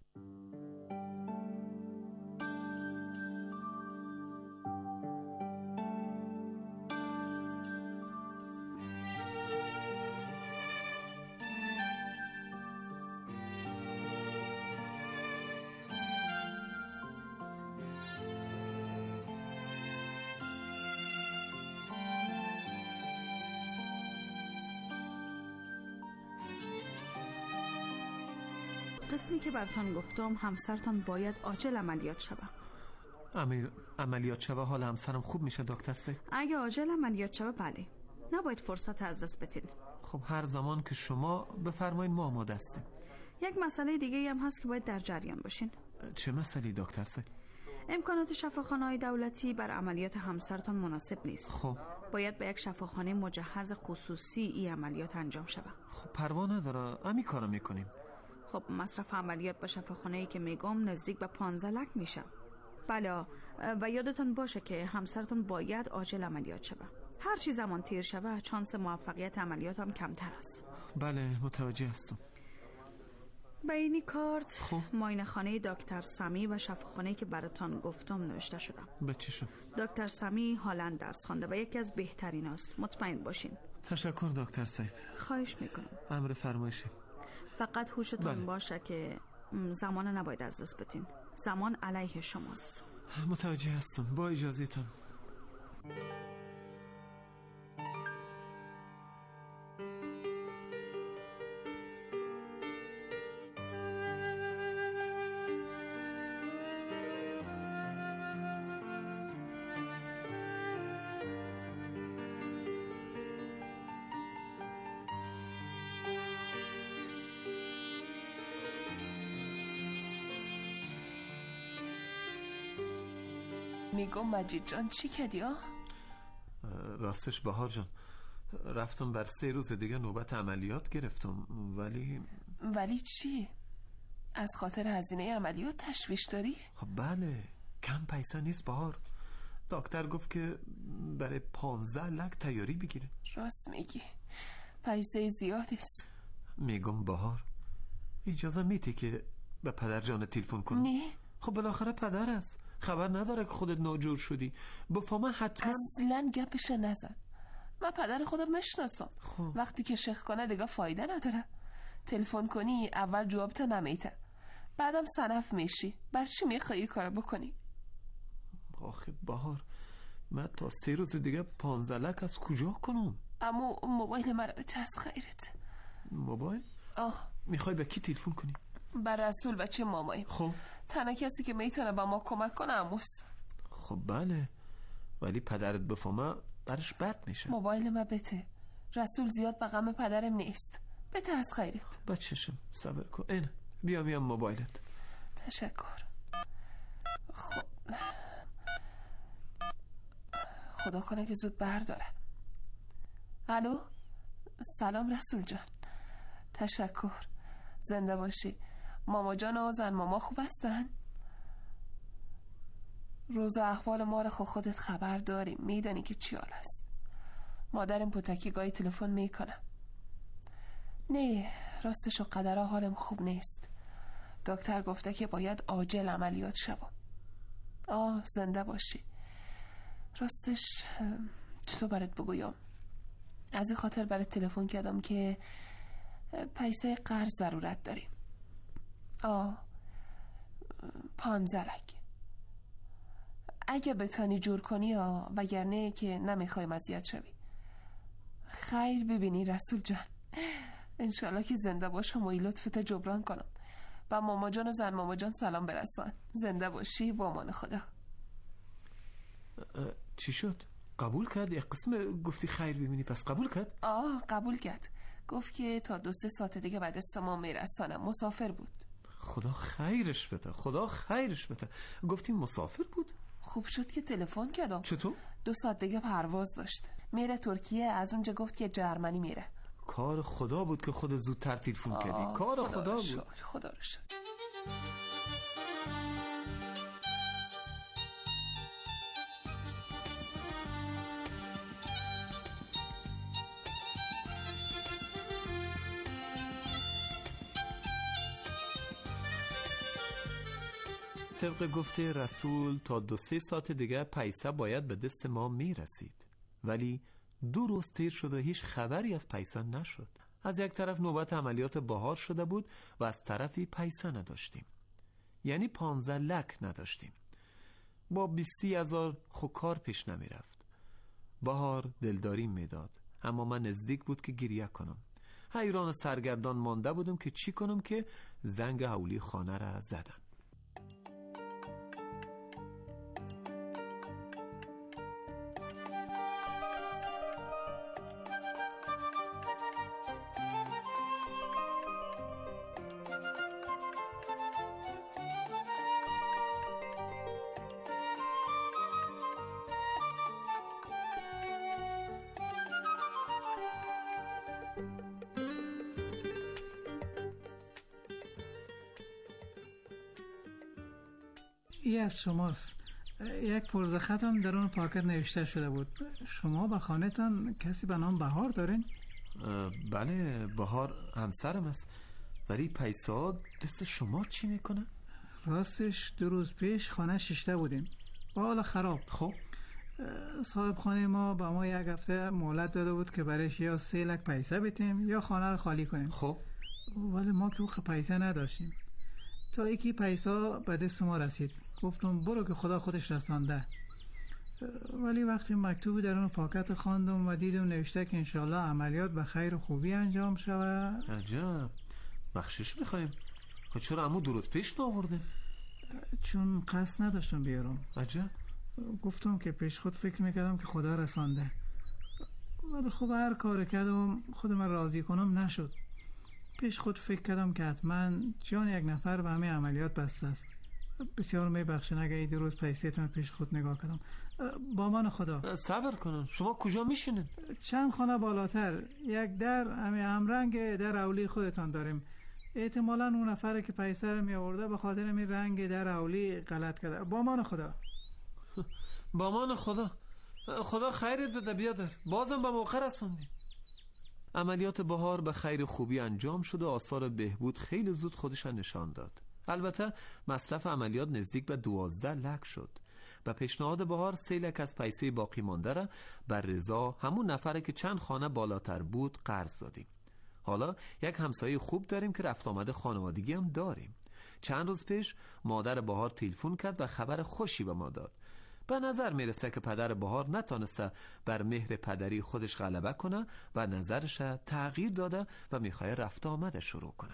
[SPEAKER 15] قسمی که براتان گفتم همسرتان باید عاجل عملیات شوه.
[SPEAKER 1] امیر عملیات شوه حال همسرم خوب میشه دکتر سی؟
[SPEAKER 15] اگه عاجل عملیات شوه بله. نباید فرصت از دست بدین.
[SPEAKER 1] خب هر زمان که شما بفرمایید ما آماده هستیم.
[SPEAKER 15] یک مسئله دیگه هم هست که باید در جریان باشین.
[SPEAKER 1] چه مسئله دکتر سی؟
[SPEAKER 15] امکانات شفاخانه‌های دولتی بر عملیات همسرتان مناسب نیست.
[SPEAKER 1] خب
[SPEAKER 15] باید به یک شفاخانه مجهز خصوصی این عملیات انجام شوه.
[SPEAKER 1] خب پروا نداره، همین کارو میکنیم.
[SPEAKER 15] خب مصرف عملیات به شفاخانه‌ای که میگم نزدیک به پانزده لک میشه. بله و یادتون باشه که همسرتون باید عاجل عملیات شوه. هر چی زمان تیر شوه چانس موفقیت عملیات هم کمتر است.
[SPEAKER 1] بله متوجه هستم.
[SPEAKER 15] به اینی کارت
[SPEAKER 1] خب
[SPEAKER 15] معاینه خانه دکتر سمی و شفاخانه‌ای که براتون گفتم نوشته شده.
[SPEAKER 1] به چی شد؟
[SPEAKER 15] دکتر سمی حالا درس خوانده و یکی از بهترین است. مطمئن باشین.
[SPEAKER 1] تشکر دکتر صاحب.
[SPEAKER 15] خواهش میکنم.
[SPEAKER 1] امر فرمایشی.
[SPEAKER 15] فقط هوشتون
[SPEAKER 1] بله.
[SPEAKER 15] باشه که زمان نباید از دست بدین. زمان علیه شماست.
[SPEAKER 1] متوجه هستم. با اجازهتون.
[SPEAKER 13] میگم مجید جان چی کردی ها؟
[SPEAKER 1] راستش بهار جان رفتم بر سه روز دیگه نوبت عملیات گرفتم ولی
[SPEAKER 13] ولی چی؟ از خاطر هزینه عملیات تشویش داری؟
[SPEAKER 1] خب بله کم پیسه نیست بهار. دکتر گفت که برای پانزده لک تیاری بگیره.
[SPEAKER 13] راست میگی، پیسه زیادی است.
[SPEAKER 1] میگم بهار اجازه میتی که به پدر جان تلفن کنم؟
[SPEAKER 13] نه.
[SPEAKER 1] خب بالاخره پدر است، خبر نداره که خودت ناجور شدی. بفهمه حتما.
[SPEAKER 13] اصلا گپش نزن، من پدر خودم میشناسم.
[SPEAKER 1] خب.
[SPEAKER 13] وقتی که شخ کنه دیگه فایده نداره. تلفن کنی اول جوابت نمیته، بعدم سنف میشی. بر چی میخوایی کار بکنی؟
[SPEAKER 1] آخه بهار من تا سه روز دیگه پانزده لک از کجا کنم؟
[SPEAKER 13] اما موبایل من بته از خیرت.
[SPEAKER 1] موبایل؟
[SPEAKER 13] آه.
[SPEAKER 1] میخوای به کی تلفن کنی؟
[SPEAKER 13] بر رسول بچه مامایی.
[SPEAKER 1] خب
[SPEAKER 13] تنها کسی که میتونه با ما کمک کنه اموس.
[SPEAKER 1] خب بله، ولی پدرت بفهمه برش بد میشه.
[SPEAKER 13] موبایل من بته، رسول زیاد به غم پدرم نیست. بته از خیرت.
[SPEAKER 1] بچه‌شم صبر کن. این بیا میام موبایلت.
[SPEAKER 13] تشکر. خب خدا کنه که زود برداره. الو، سلام رسول جان. تشکر، زنده باشی. ماما جان و زن ماما خوب هستن؟ روز احوال ما رو خودت خبر داریم، میدانی که چی حال است. مادرم پوتکی گاهی تلفن میکنه. نه راستش و قدرها حالم خوب نیست. دکتر گفته که باید عاجل عملیات شوم. آه زنده باشی. راستش چطور برات بگویم، از این خاطر برات تلفن کردم که پیسه قرض ضرورت داریم. آه پانزده لک اگه بتانی جور کنی، آه وگرنه که نمیخوایم اذیت شوی. خیر ببینی رسول جان، انشالله که زنده باشم و این لطفت جبران کنم. و ماما جان و زن ماما جان سلام برسان. زنده باشی، با امان خدا.
[SPEAKER 1] چی شد؟ قبول کرد؟ یک قسم گفتی خیر ببینی پس قبول کرد؟
[SPEAKER 13] آه قبول کرد، گفت که تا دو سه ساعت دیگه بعد از ما میرسانم. مسافر بود.
[SPEAKER 1] خدا خیرش بده، خدا خیرش بده. گفتی مسافر بود؟
[SPEAKER 13] خوب شد که تلفن کردم.
[SPEAKER 1] چطور؟
[SPEAKER 13] دو ساعت دیگه پرواز داشت، میره ترکیه. از اونجا گفت که جرمنی میره.
[SPEAKER 1] کار خدا بود که خود زودتر تلفن کردی. کار خدا, خدا بود.
[SPEAKER 13] شکر. خدا رو شکر.
[SPEAKER 1] طبق گفته رسول تا دو سه ساعت دیگه پیسه باید به دست ما میرسید، ولی دو روز تیر شد و هیچ خبری از پیسه نشد. از یک طرف نوبت عملیات بهار شده بود و از طرفی پیسه نداشتیم، یعنی پانزده لک نداشتیم. با بیستی هزار خو کار پیش نمی رفت. بهار دلداری میداد، اما من نزدیک بود که گریه کنم. حیران و سرگردان مانده بودم که چی کنم که زنگ حولی خانه را زدن.
[SPEAKER 19] ای از شماست. یک پرزه خط هم در اون پاکت نوشته شده بود. شما به خانه‌تان کسی به نام بهار دارین؟
[SPEAKER 1] بله بهار همسرم است، ولی پیسه دست شما چی میکنه؟
[SPEAKER 19] راستش دو روز پیش خانه شیشته بودیم با حال خراب.
[SPEAKER 1] خب
[SPEAKER 19] صاحب خانه ما به ما یک هفته مهلت داده بود که برایش یا سه لک پیسه بتیم یا خانه رو خالی کنیم.
[SPEAKER 1] خب
[SPEAKER 19] ولی ما که اوخ پیسه نداشتیم. تا یکی پیسه به دست ما رسید، گفتم برو که خدا خودش رسانده. ولی وقتی مکتوبی در اون پاکت خواندم و دیدم نوشته که انشالله عملیات به خیر و خوبی انجام شود.
[SPEAKER 1] عجب، بخشش میخوایم. خب چرا عمو درست پیش نآورده؟
[SPEAKER 19] چون قصد نداشتم بیارم.
[SPEAKER 1] عجب.
[SPEAKER 19] گفتم که پیش خود فکر میکردم که خدا رسانده، ولی خب هر کار کردم خودم راضی کنم نشد. پیش خود فکر کردم که حتما جان یک نفر به همه عملیات بسته است. بسیار میبخشن اگه این روز پیسه‌تون پیش خود نگاه کردم. با من خدا.
[SPEAKER 1] صبر کنن. شما کجا میشینن؟
[SPEAKER 19] چند خانه بالاتر یک در همه همرنگ در اولی خودتان داریم. احتمالاً اون نفره که پیسر می آورده به خاطر می رنگ در اولی غلط کرده. با مان خدا.
[SPEAKER 4] با مان خدا. خدا خیرت بده بیادر. بازم به موقع رسوندی. عملیات بهار به خیر خوبی انجام شد و آثار بهبود خیلی زود خودش نشان داد. البته مصرف عملیات نزدیک به دوازده لک شد. به پیشنهاد بهار سه لک از پیسه باقی مانده را بر رضا، همون نفره که چند خانه بالاتر بود، قرض دادیم. حالا یک همسایه خوب داریم که رفت آمد خانوادگی هم داریم. چند روز پیش مادر بهار تلفن کرد و خبر خوشی به ما داد. به نظر میرسه که پدر بهار نتانسته بر مهر پدری خودش غلبه کنه و نظرش تغییر داده و میخواد رفت آمد شروع کنه.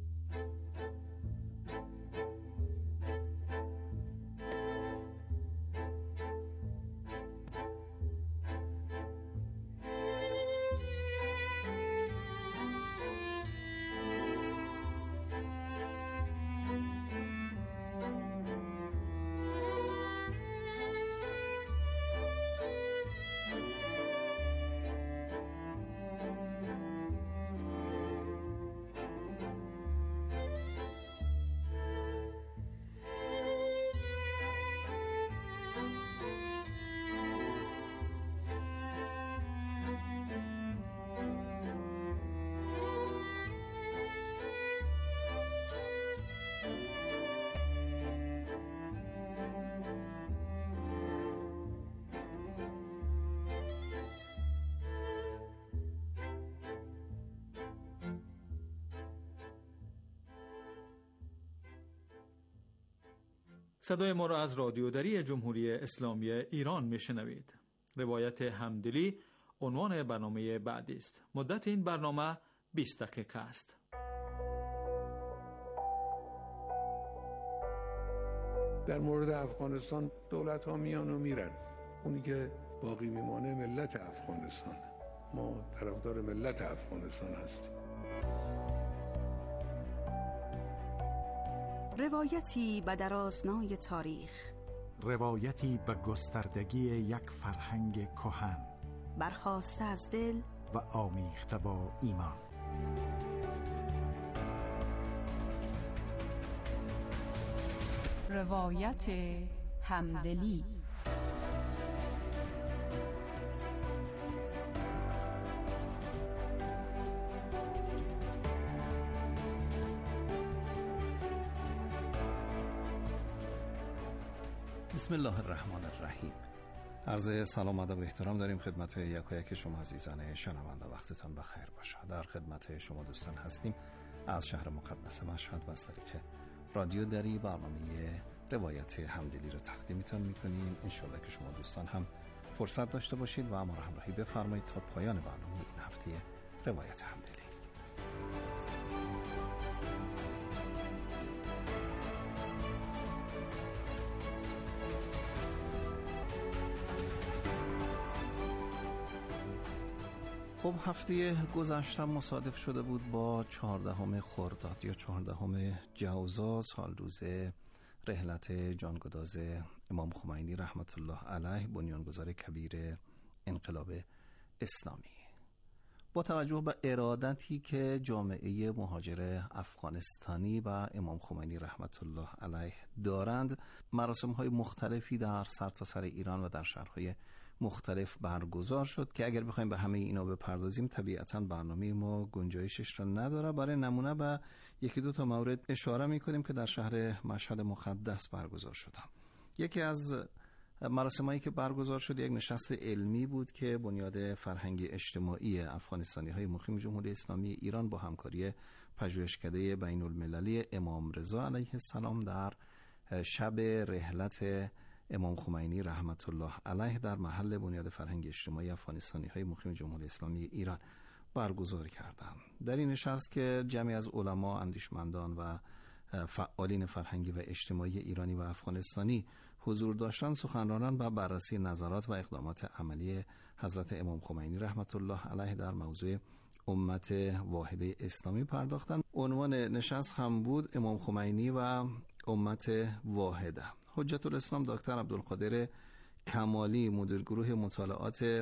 [SPEAKER 4] صدای ما را از رادیودری جمهوری اسلامی ایران میشنوید. روایت همدلی عنوان برنامه بعدی است. مدت این برنامه بیست دقیقه است.
[SPEAKER 9] در مورد افغانستان دولت ها میان و میرن. اونی که باقی میمانه ملت افغانستان. ما طرفدار ملت افغانستان هستیم.
[SPEAKER 15] روایتی به درازنای تاریخ،
[SPEAKER 16] روایتی به گستردگی یک فرهنگ کهن،
[SPEAKER 15] برخاسته از دل
[SPEAKER 16] و آمیخته با ایمان.
[SPEAKER 20] روایت همدلی.
[SPEAKER 21] بسم الله الرحمن الرحیم. عرض سلام ادب و احترام داریم خدمت یک و یک شما عزیزان شنونده. وقتتان بخیر باشه. در خدمت شما دوستان هستیم از شهر مقدس مشهد و از طریق رادیو دری برنامه روایت همدلی رو تقدیمتان میکنیم. انشالله که شما دوستان هم فرصت داشته باشید و ما را همراهی بفرمایید تا پایان برنامه این هفته روایت همدلی. خب هفته گذشته مصادف شده بود با چهاردهم خرداد یا چهاردهم جوزا، سال روز رحلت جانگداز امام خمینی رحمت الله علیه، بنیانگذار کبیر انقلاب اسلامی. با توجه به ارادتی که جامعه مهاجر افغانستانی و امام خمینی رحمت الله علیه دارند، مراسم‌های مختلفی در سرتاسر ایران و در شهرهای مختلف برگزار شد که اگر بخوایم به همه اینا بپردازیم طبیعتاً برنامه ما گنجایشش را نداره. برای نمونه به یکی دو تا مورد اشاره می‌کنیم که در شهر مشهد مقدس برگزار شد. یکی از مراسمایی که برگزار شد یک نشست علمی بود که بنیاد فرهنگ اجتماعی افغانستانی‌های مقیم جمهوری اسلامی ایران با همکاری پژوهشکده بین‌المللی امام رضا علیه السلام در شب رحلت امام خمینی رحمت الله علیه در محل بنیاد فرهنگ اجتماعی افغانستانی‌های مقیم جمهوری اسلامی ایران برگزار کردند. در این نشست که جمعی از علما، اندیشمندان و فعالین فرهنگی و اجتماعی ایرانی و افغانستانی حضور داشتند، سخنرانان به بررسی نظرات و اقدامات عملی حضرت امام خمینی رحمت الله علیه در موضوع امت واحده اسلامی پرداختند. عنوان نشست هم بود امام خمینی و امت واحده. حجت الاسلام دکتر عبدالقادر کمالی، مدیر گروه مطالعات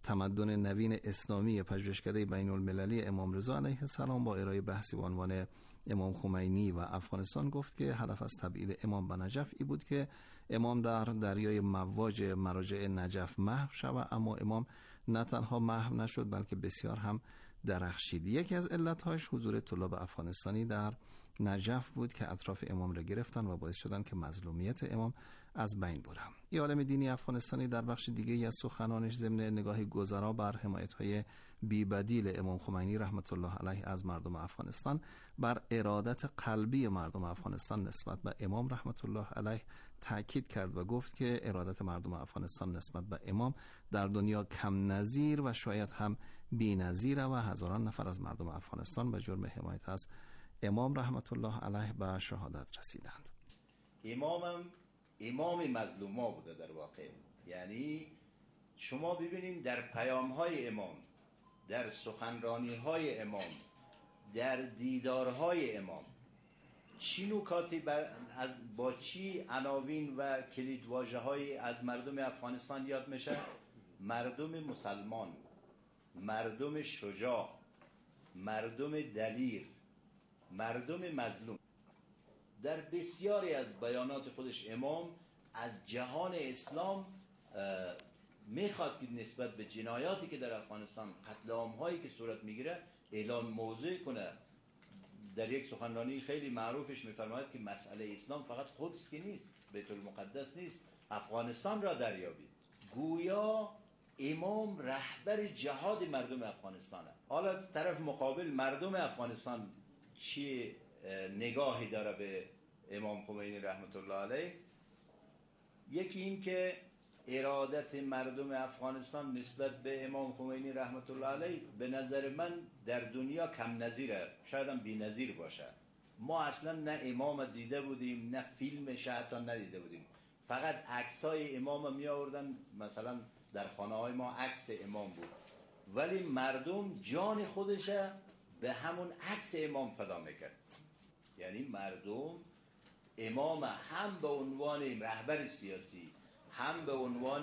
[SPEAKER 21] تمدن نوین اسلامی پژوهشکده بین المللی امام رضا علیه السلام با ارائه بحثی با عنوان امام خمینی و افغانستان گفت که هدف از تبعید امام به نجف ای بود که امام در دریای مواج مراجع نجف محو شود، اما امام نه تنها محو نشد بلکه بسیار هم درخشید. یکی از علتهاش حضور طلاب افغانستانی در نجف بود که اطراف امام را گرفتن و باعث شدن که مظلومیت امام از بین بره. این عالم دینی افغانستانی در بخش دیگه از سخنانش ضمن نگاهی گذرا بر حمایت‌های بی‌بدیل امام خمینی رحمت الله علیه از مردم افغانستان بر ارادت قلبی مردم افغانستان نسبت به امام رحمت الله علیه تاکید کرد و گفت که ارادت مردم افغانستان نسبت به امام در دنیا کم نظیر و شاید هم بی‌نظیره و هزاران نفر از مردم افغانستان به جرم حمایت از امام رحمت الله علیه به شهادت رسیدند.
[SPEAKER 3] امامم امام مظلوما بوده در واقع. یعنی شما ببینید در پیام‌های امام، در سخنرانی‌های امام، در دیدارهای امام چی نکاتی بر از با چی عناوین و کلیدواژه‌های از مردم افغانستان یاد میشه؟ مردم مسلمان، مردم شجاع، مردم دلیر، مردم مظلوم. در بسیاری از بیانات خودش امام از جهان اسلام میخواد که نسبت به جنایاتی که در افغانستان، قتل عام‌هایی که صورت میگیره اعلان موضوع کنه. در یک سخنرانی خیلی معروفش میفرماید که مسئله اسلام فقط قدس که نیست، بیت المقدس نیست، افغانستان را دریابید. گویا امام رهبر جهاد مردم افغانستانه. حالا طرف مقابل مردم افغانستان چی نگاهی داره به امام خمینی رحمت الله علیه؟ یکی این که ارادت مردم افغانستان نسبت به امام خمینی رحمت الله علیه به نظر من در دنیا کم نظیره، شاید هم بی نظیر باشه. ما اصلا نه امام دیده بودیم، نه فیلمش حتی ندیده بودیم، فقط عکسای امام می آوردن، مثلا در خانه های ما عکس امام بود، ولی مردم جان خودش به همون عکس امام فدا میکرد. یعنی مردم امام هم به عنوان رهبر سیاسی، هم به عنوان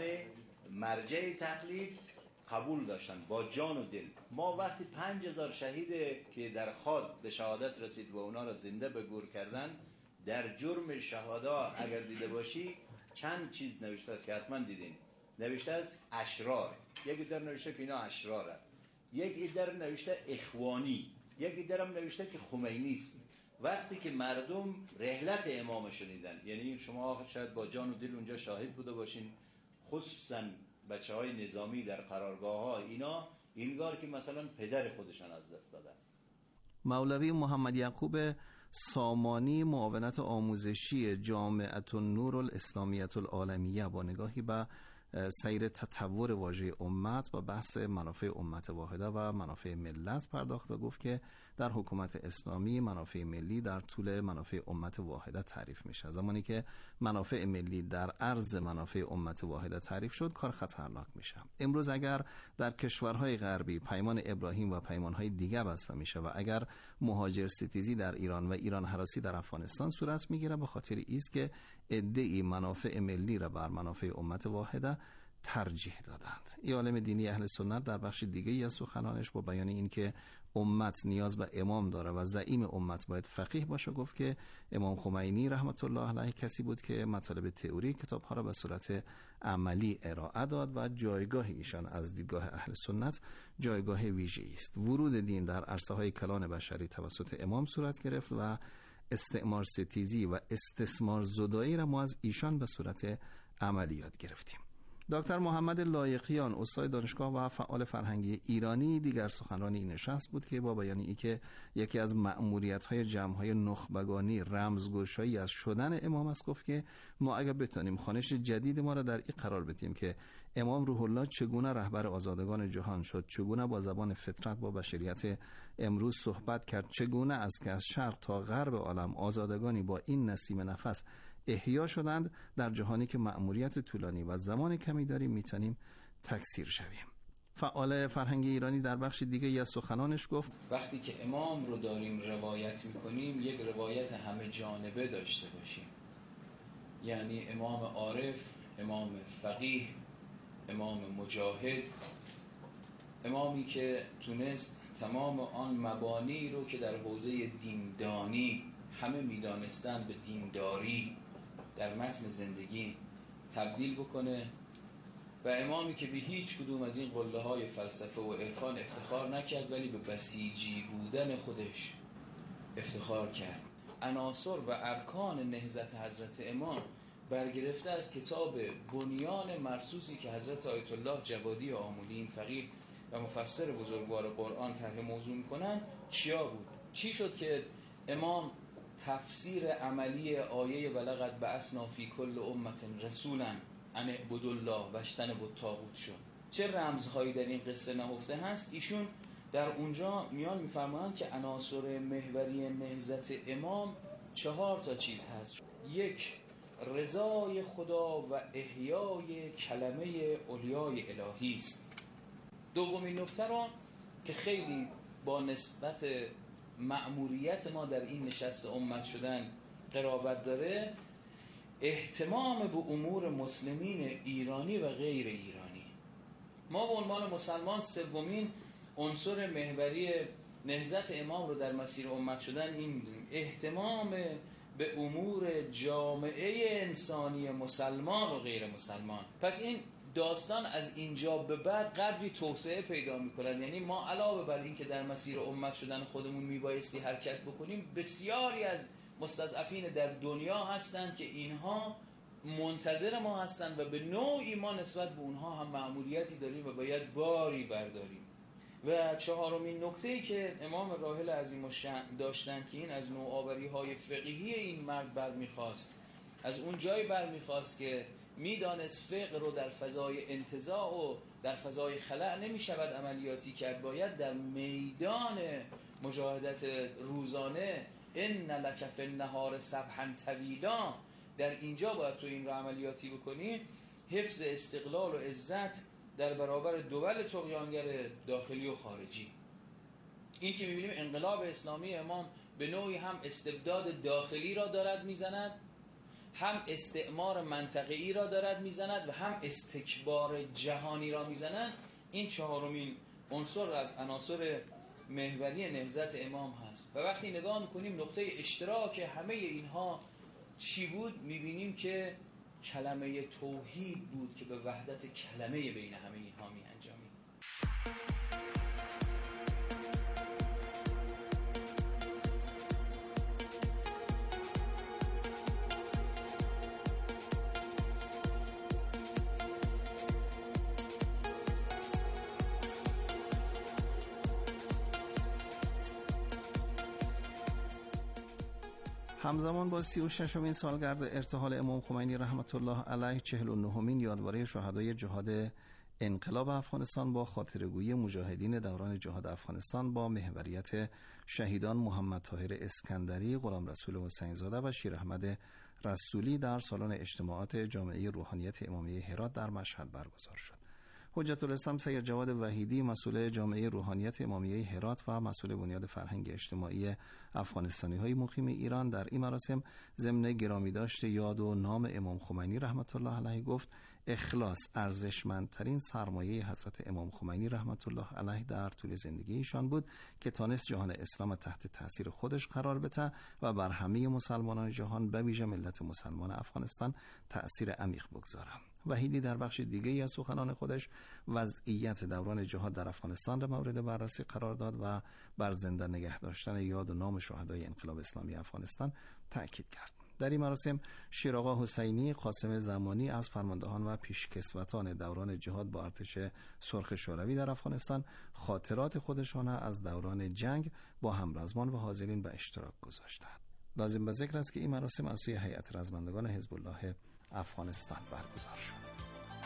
[SPEAKER 3] مرجع تقلید قبول داشتن با جان و دل. ما وقتی پنج هزار شهید که در خاد به شهادت رسید و اونا را زنده به گور کردن، در جرم شهدا اگر دیده باشی چند چیز نوشته است که حتما دیدین. نوشته است اشرار، یکی در نوشته که اینا اشراره، یکی در نوشته اخوانی، یکی درم نوشته که خمینیست. وقتی که مردم رحلت امام شنیدن، یعنی شما شاید با جان و دل اونجا شاهد بوده باشین، خصوصا بچه های نظامی در قرارگاه ها، اینا اینگار که مثلا پدر خودشان از دست دادن.
[SPEAKER 21] مولوی محمد یعقوب سامانی معاونت آموزشی جامعه النور الاسلامیه العالمیه با نگاهی به سیر تطور واژه امت و بحث منافع امت واحده و منافع ملت پرداخت و گفت که در حکومت اسلامی منافع ملی در طول منافع امت واحده تعریف میشه. زمانی که منافع ملی در عرض منافع امت واحده تعریف شد، کار خطرناک میشه. امروز اگر در کشورهای غربی پیمان ابراهیم و پیمانهای دیگه بسته میشه و اگر مهاجر ستیزی در ایران و ایران هراسی در افغانستان صورت میگیره، به خاطر ایست که عده‌ای منافع ملی را بر منافع امت واحده ترجیح دادند. این عالم دینی اهل سنت در بخش دیگه‌ای از سخنانش با بیان این که امت نیاز به امام داره و زعیم امت باید فقیه باشه، گفت که امام خمینی رحمت الله علیه کسی بود که مطالب تئوری کتاب‌ها را به صورت عملی ارائه داد و جایگاه ایشان از دیدگاه اهل سنت جایگاه ویژه‌ای است. ورود دین در عرصه‌های کلان بشری توسط امام صورت گرفت و استعمار ستیزی و استثمار زدایی را ما از ایشان به صورت عملی یاد گرفتیم. دکتر محمد لایقیان استاد دانشگاه و فعال فرهنگی ایرانی دیگر سخنران این نشست بود که با بیان ای که یکی از مأموریت‌های جمع‌های نخبگانی رمزگشایی از شدن امام است، گفت که ما اگر بتونیم خوانش جدید ما را در این قرار بدیم که امام روح الله چگونه رهبر آزادگان جهان شد، چگونه با زبان فطرت با بشریت امروز صحبت کرد، چگونه از که از شرق تا غرب عالم آزادگانی با این نسیم نفس احیا شدند، در جهانی که مأموریت طولانی و زمان کمی داریم میتونیم تکثیر شویم. فعال فرهنگی ایرانی در بخش دیگه از سخنانش گفت
[SPEAKER 22] وقتی که امام رو داریم روایت میکنیم یک روایت همه جانبه داشته باشیم، یعنی امام عارف، امام فقیه، امام مجاهد، امامی که تونست تمام آن مبانی رو که در حوزه دیندانی همه میدانستن به دینداری در متن زندگی تبدیل بکنه و امامی که به هیچ کدوم از این قله های فلسفه و عرفان افتخار نکرد ولی به بسیجی بودن خودش افتخار کرد. عناصر و ارکان نهضت حضرت امام برگرفته از کتاب بنیان مرصوصی که حضرت آیت الله جوادی آمولی فقیه و مفسر بزرگوار قرآن طرح موضوع میکنن چیا بود؟ چی شد که امام تفسیر عملی آیه بلغت بعثنا فی کل امت رسولا ان اعبدوا الله واجتنبوا الطاغوت شد؟ چه رمزهایی در این قصه نهفته هست؟ ایشون در اونجا میان میفرمایند که عناصر محوری نهضت امام چهار تا چیز هست. یک، رضای خدا و احیای کلمه اولیای الهی است. دومین نکته را که خیلی با نسبت مأموریت ما در این نشست امت شدن قرابت داره، اهتمام به امور مسلمین ایرانی و غیر ایرانی. ما به عنوان مسلمان سومین عنصر محوری نهضت امام رو در مسیر امت شدن این اهتمام به امور جامعه انسانی مسلمان و غیر مسلمان. پس این داستان از اینجا به بعد قدری توسعه پیدا میکنن. یعنی ما علاوه بر این که در مسیر امت شدن خودمون میبایستی حرکت بکنیم، بسیاری از مستضعفین در دنیا هستند که اینها منتظر ما هستند و به نوعی ما نسبت به اونها هم مأموریتی داریم و باید باری برداریم. و چهارمین نکته‌ای که امام راحل عظیم الشأن داشتن که این از نوآوری‌های فقهی این مرد برمیخواست، از اون جایی برمیخواست که میدانست فقه رو در فضای انتزاع و در فضای خلأ نمیشود عملیاتی کرد، باید در میدان مجاهدت روزانه ان لک فی النهار سبحا طویلا، در اینجا باید تو این رو عملیاتی بکنی. حفظ استقلال و عزت در برابر دول طغیانگر داخلی و خارجی. این که می‌بینیم انقلاب اسلامی امام به نوعی هم استبداد داخلی را دارد میزند، هم استعمار منطقه‌ای را دارد میزند و هم استکبار جهانی را میزند. این چهارمین عنصر از عناصر محوری نهضت امام هست. و وقتی نگاه میکنیم نقطه اشتراک همه اینها چی بود، میبینیم که کلمه توحید بود که به وحدت کلمه بین همه اینها می انجامید.
[SPEAKER 21] همزمان با سی و ششمین سالگرد ارتحال امام خمینی رحمت الله علیه، چهل و نهمین یادواره شهدای جهاد انقلاب افغانستان با خاطرگویی مجاهدین دوران جهاد افغانستان با محوریت شهیدان محمد طاهر اسکندری، غلام رسول حسین زاده و شیر احمد رسولی در سالن اجتماعات جامعه روحانیت امامیه هرات در مشهد برگزار شد. حجت الاسلام سید جواد وحیدی، مسئول جامعه روحانیت امامیه هرات و مسئول بنیاد فرهنگ اجتماعی افغانستانی های مقیم ایران، در این مراسم ضمن گرامی داشت یاد و نام امام خمینی رحمت الله علیه گفت اخلاص ارزشمندترین سرمایه حضرت امام خمینی رحمت الله علیه در طول زندگی ایشان بود که تانست جهان اسلام تحت تاثیر خودش قرار بده و بر همه مسلمانان جهان به ویژه ملت مسلمان افغانستان تأثیر عمیق بگذاره. وحیدی در بخش دیگه‌ای از سخنان خودش وضعیت دوران جهاد در افغانستان را مورد بررسی قرار داد و بر زنده نگه داشتن یاد و نام شهدای انقلاب اسلامی افغانستان تاکید کرد. در این مراسم شیر آقا حسینی، قاسم زمانی از فرماندهان و پیشکسوتان دوران جهاد با ارتش سرخ شوروی در افغانستان خاطرات خودشان از دوران جنگ با همرزمان و حاضرین به اشتراک گذاشتند. لازم به ذکر است که این مراسم از سوی هیئت رزمندگان حزب الله افغانستان برگزار شد.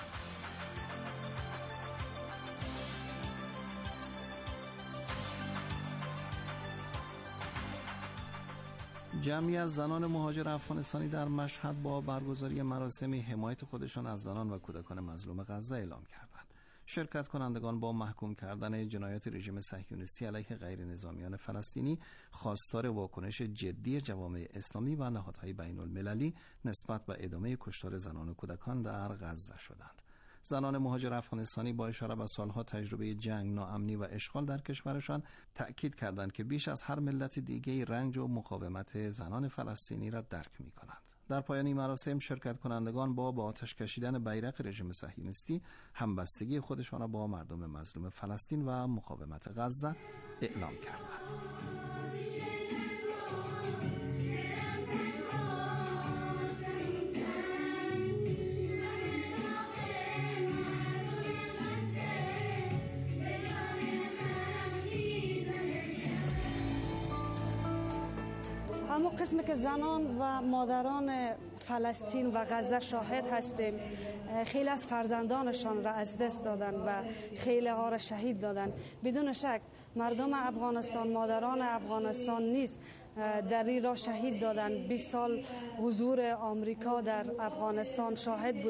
[SPEAKER 21] جمعی از زنان مهاجر افغانستانی در مشهد با برگزاری مراسمی حمایت خودشان از زنان و کودکان مظلوم غزه اعلام کردند. شرکت کنندگان با محکوم کردن جنایات رژیم صهیونیستی علیه غیر نظامیان فلسطینی خواستار واکنش جدی جوامع اسلامی و نهادهای بین المللی نسبت به ادامه کشتار زنان و کودکان در غزه شدند. زنان مهاجر افغانستانی با اشاره به سالها تجربه جنگ، ناامنی و اشغال در کشورشان تأکید کردند که بیش از هر ملت دیگه رنج و مقاومت زنان فلسطینی را درک می‌کنند. در پایان این مراسم شرکت کنندگان با با آتش کشیدن بیرق رژیم صهیونیستی همبستگی خودشان را با مردم مظلوم فلسطین و مقاومت غزه اعلام کردند.
[SPEAKER 7] اما قسمی که زنان و مادران فلسطین و غزه شاهد هستیم، خیلی از فرزندانشان را از دست دادن و خیلی ها را شهید دادن. بدون شک مردم افغانستان، مادران افغانستان نیز در این را شهید دادن. بیست سال حضور آمریکا در افغانستان شاهد بود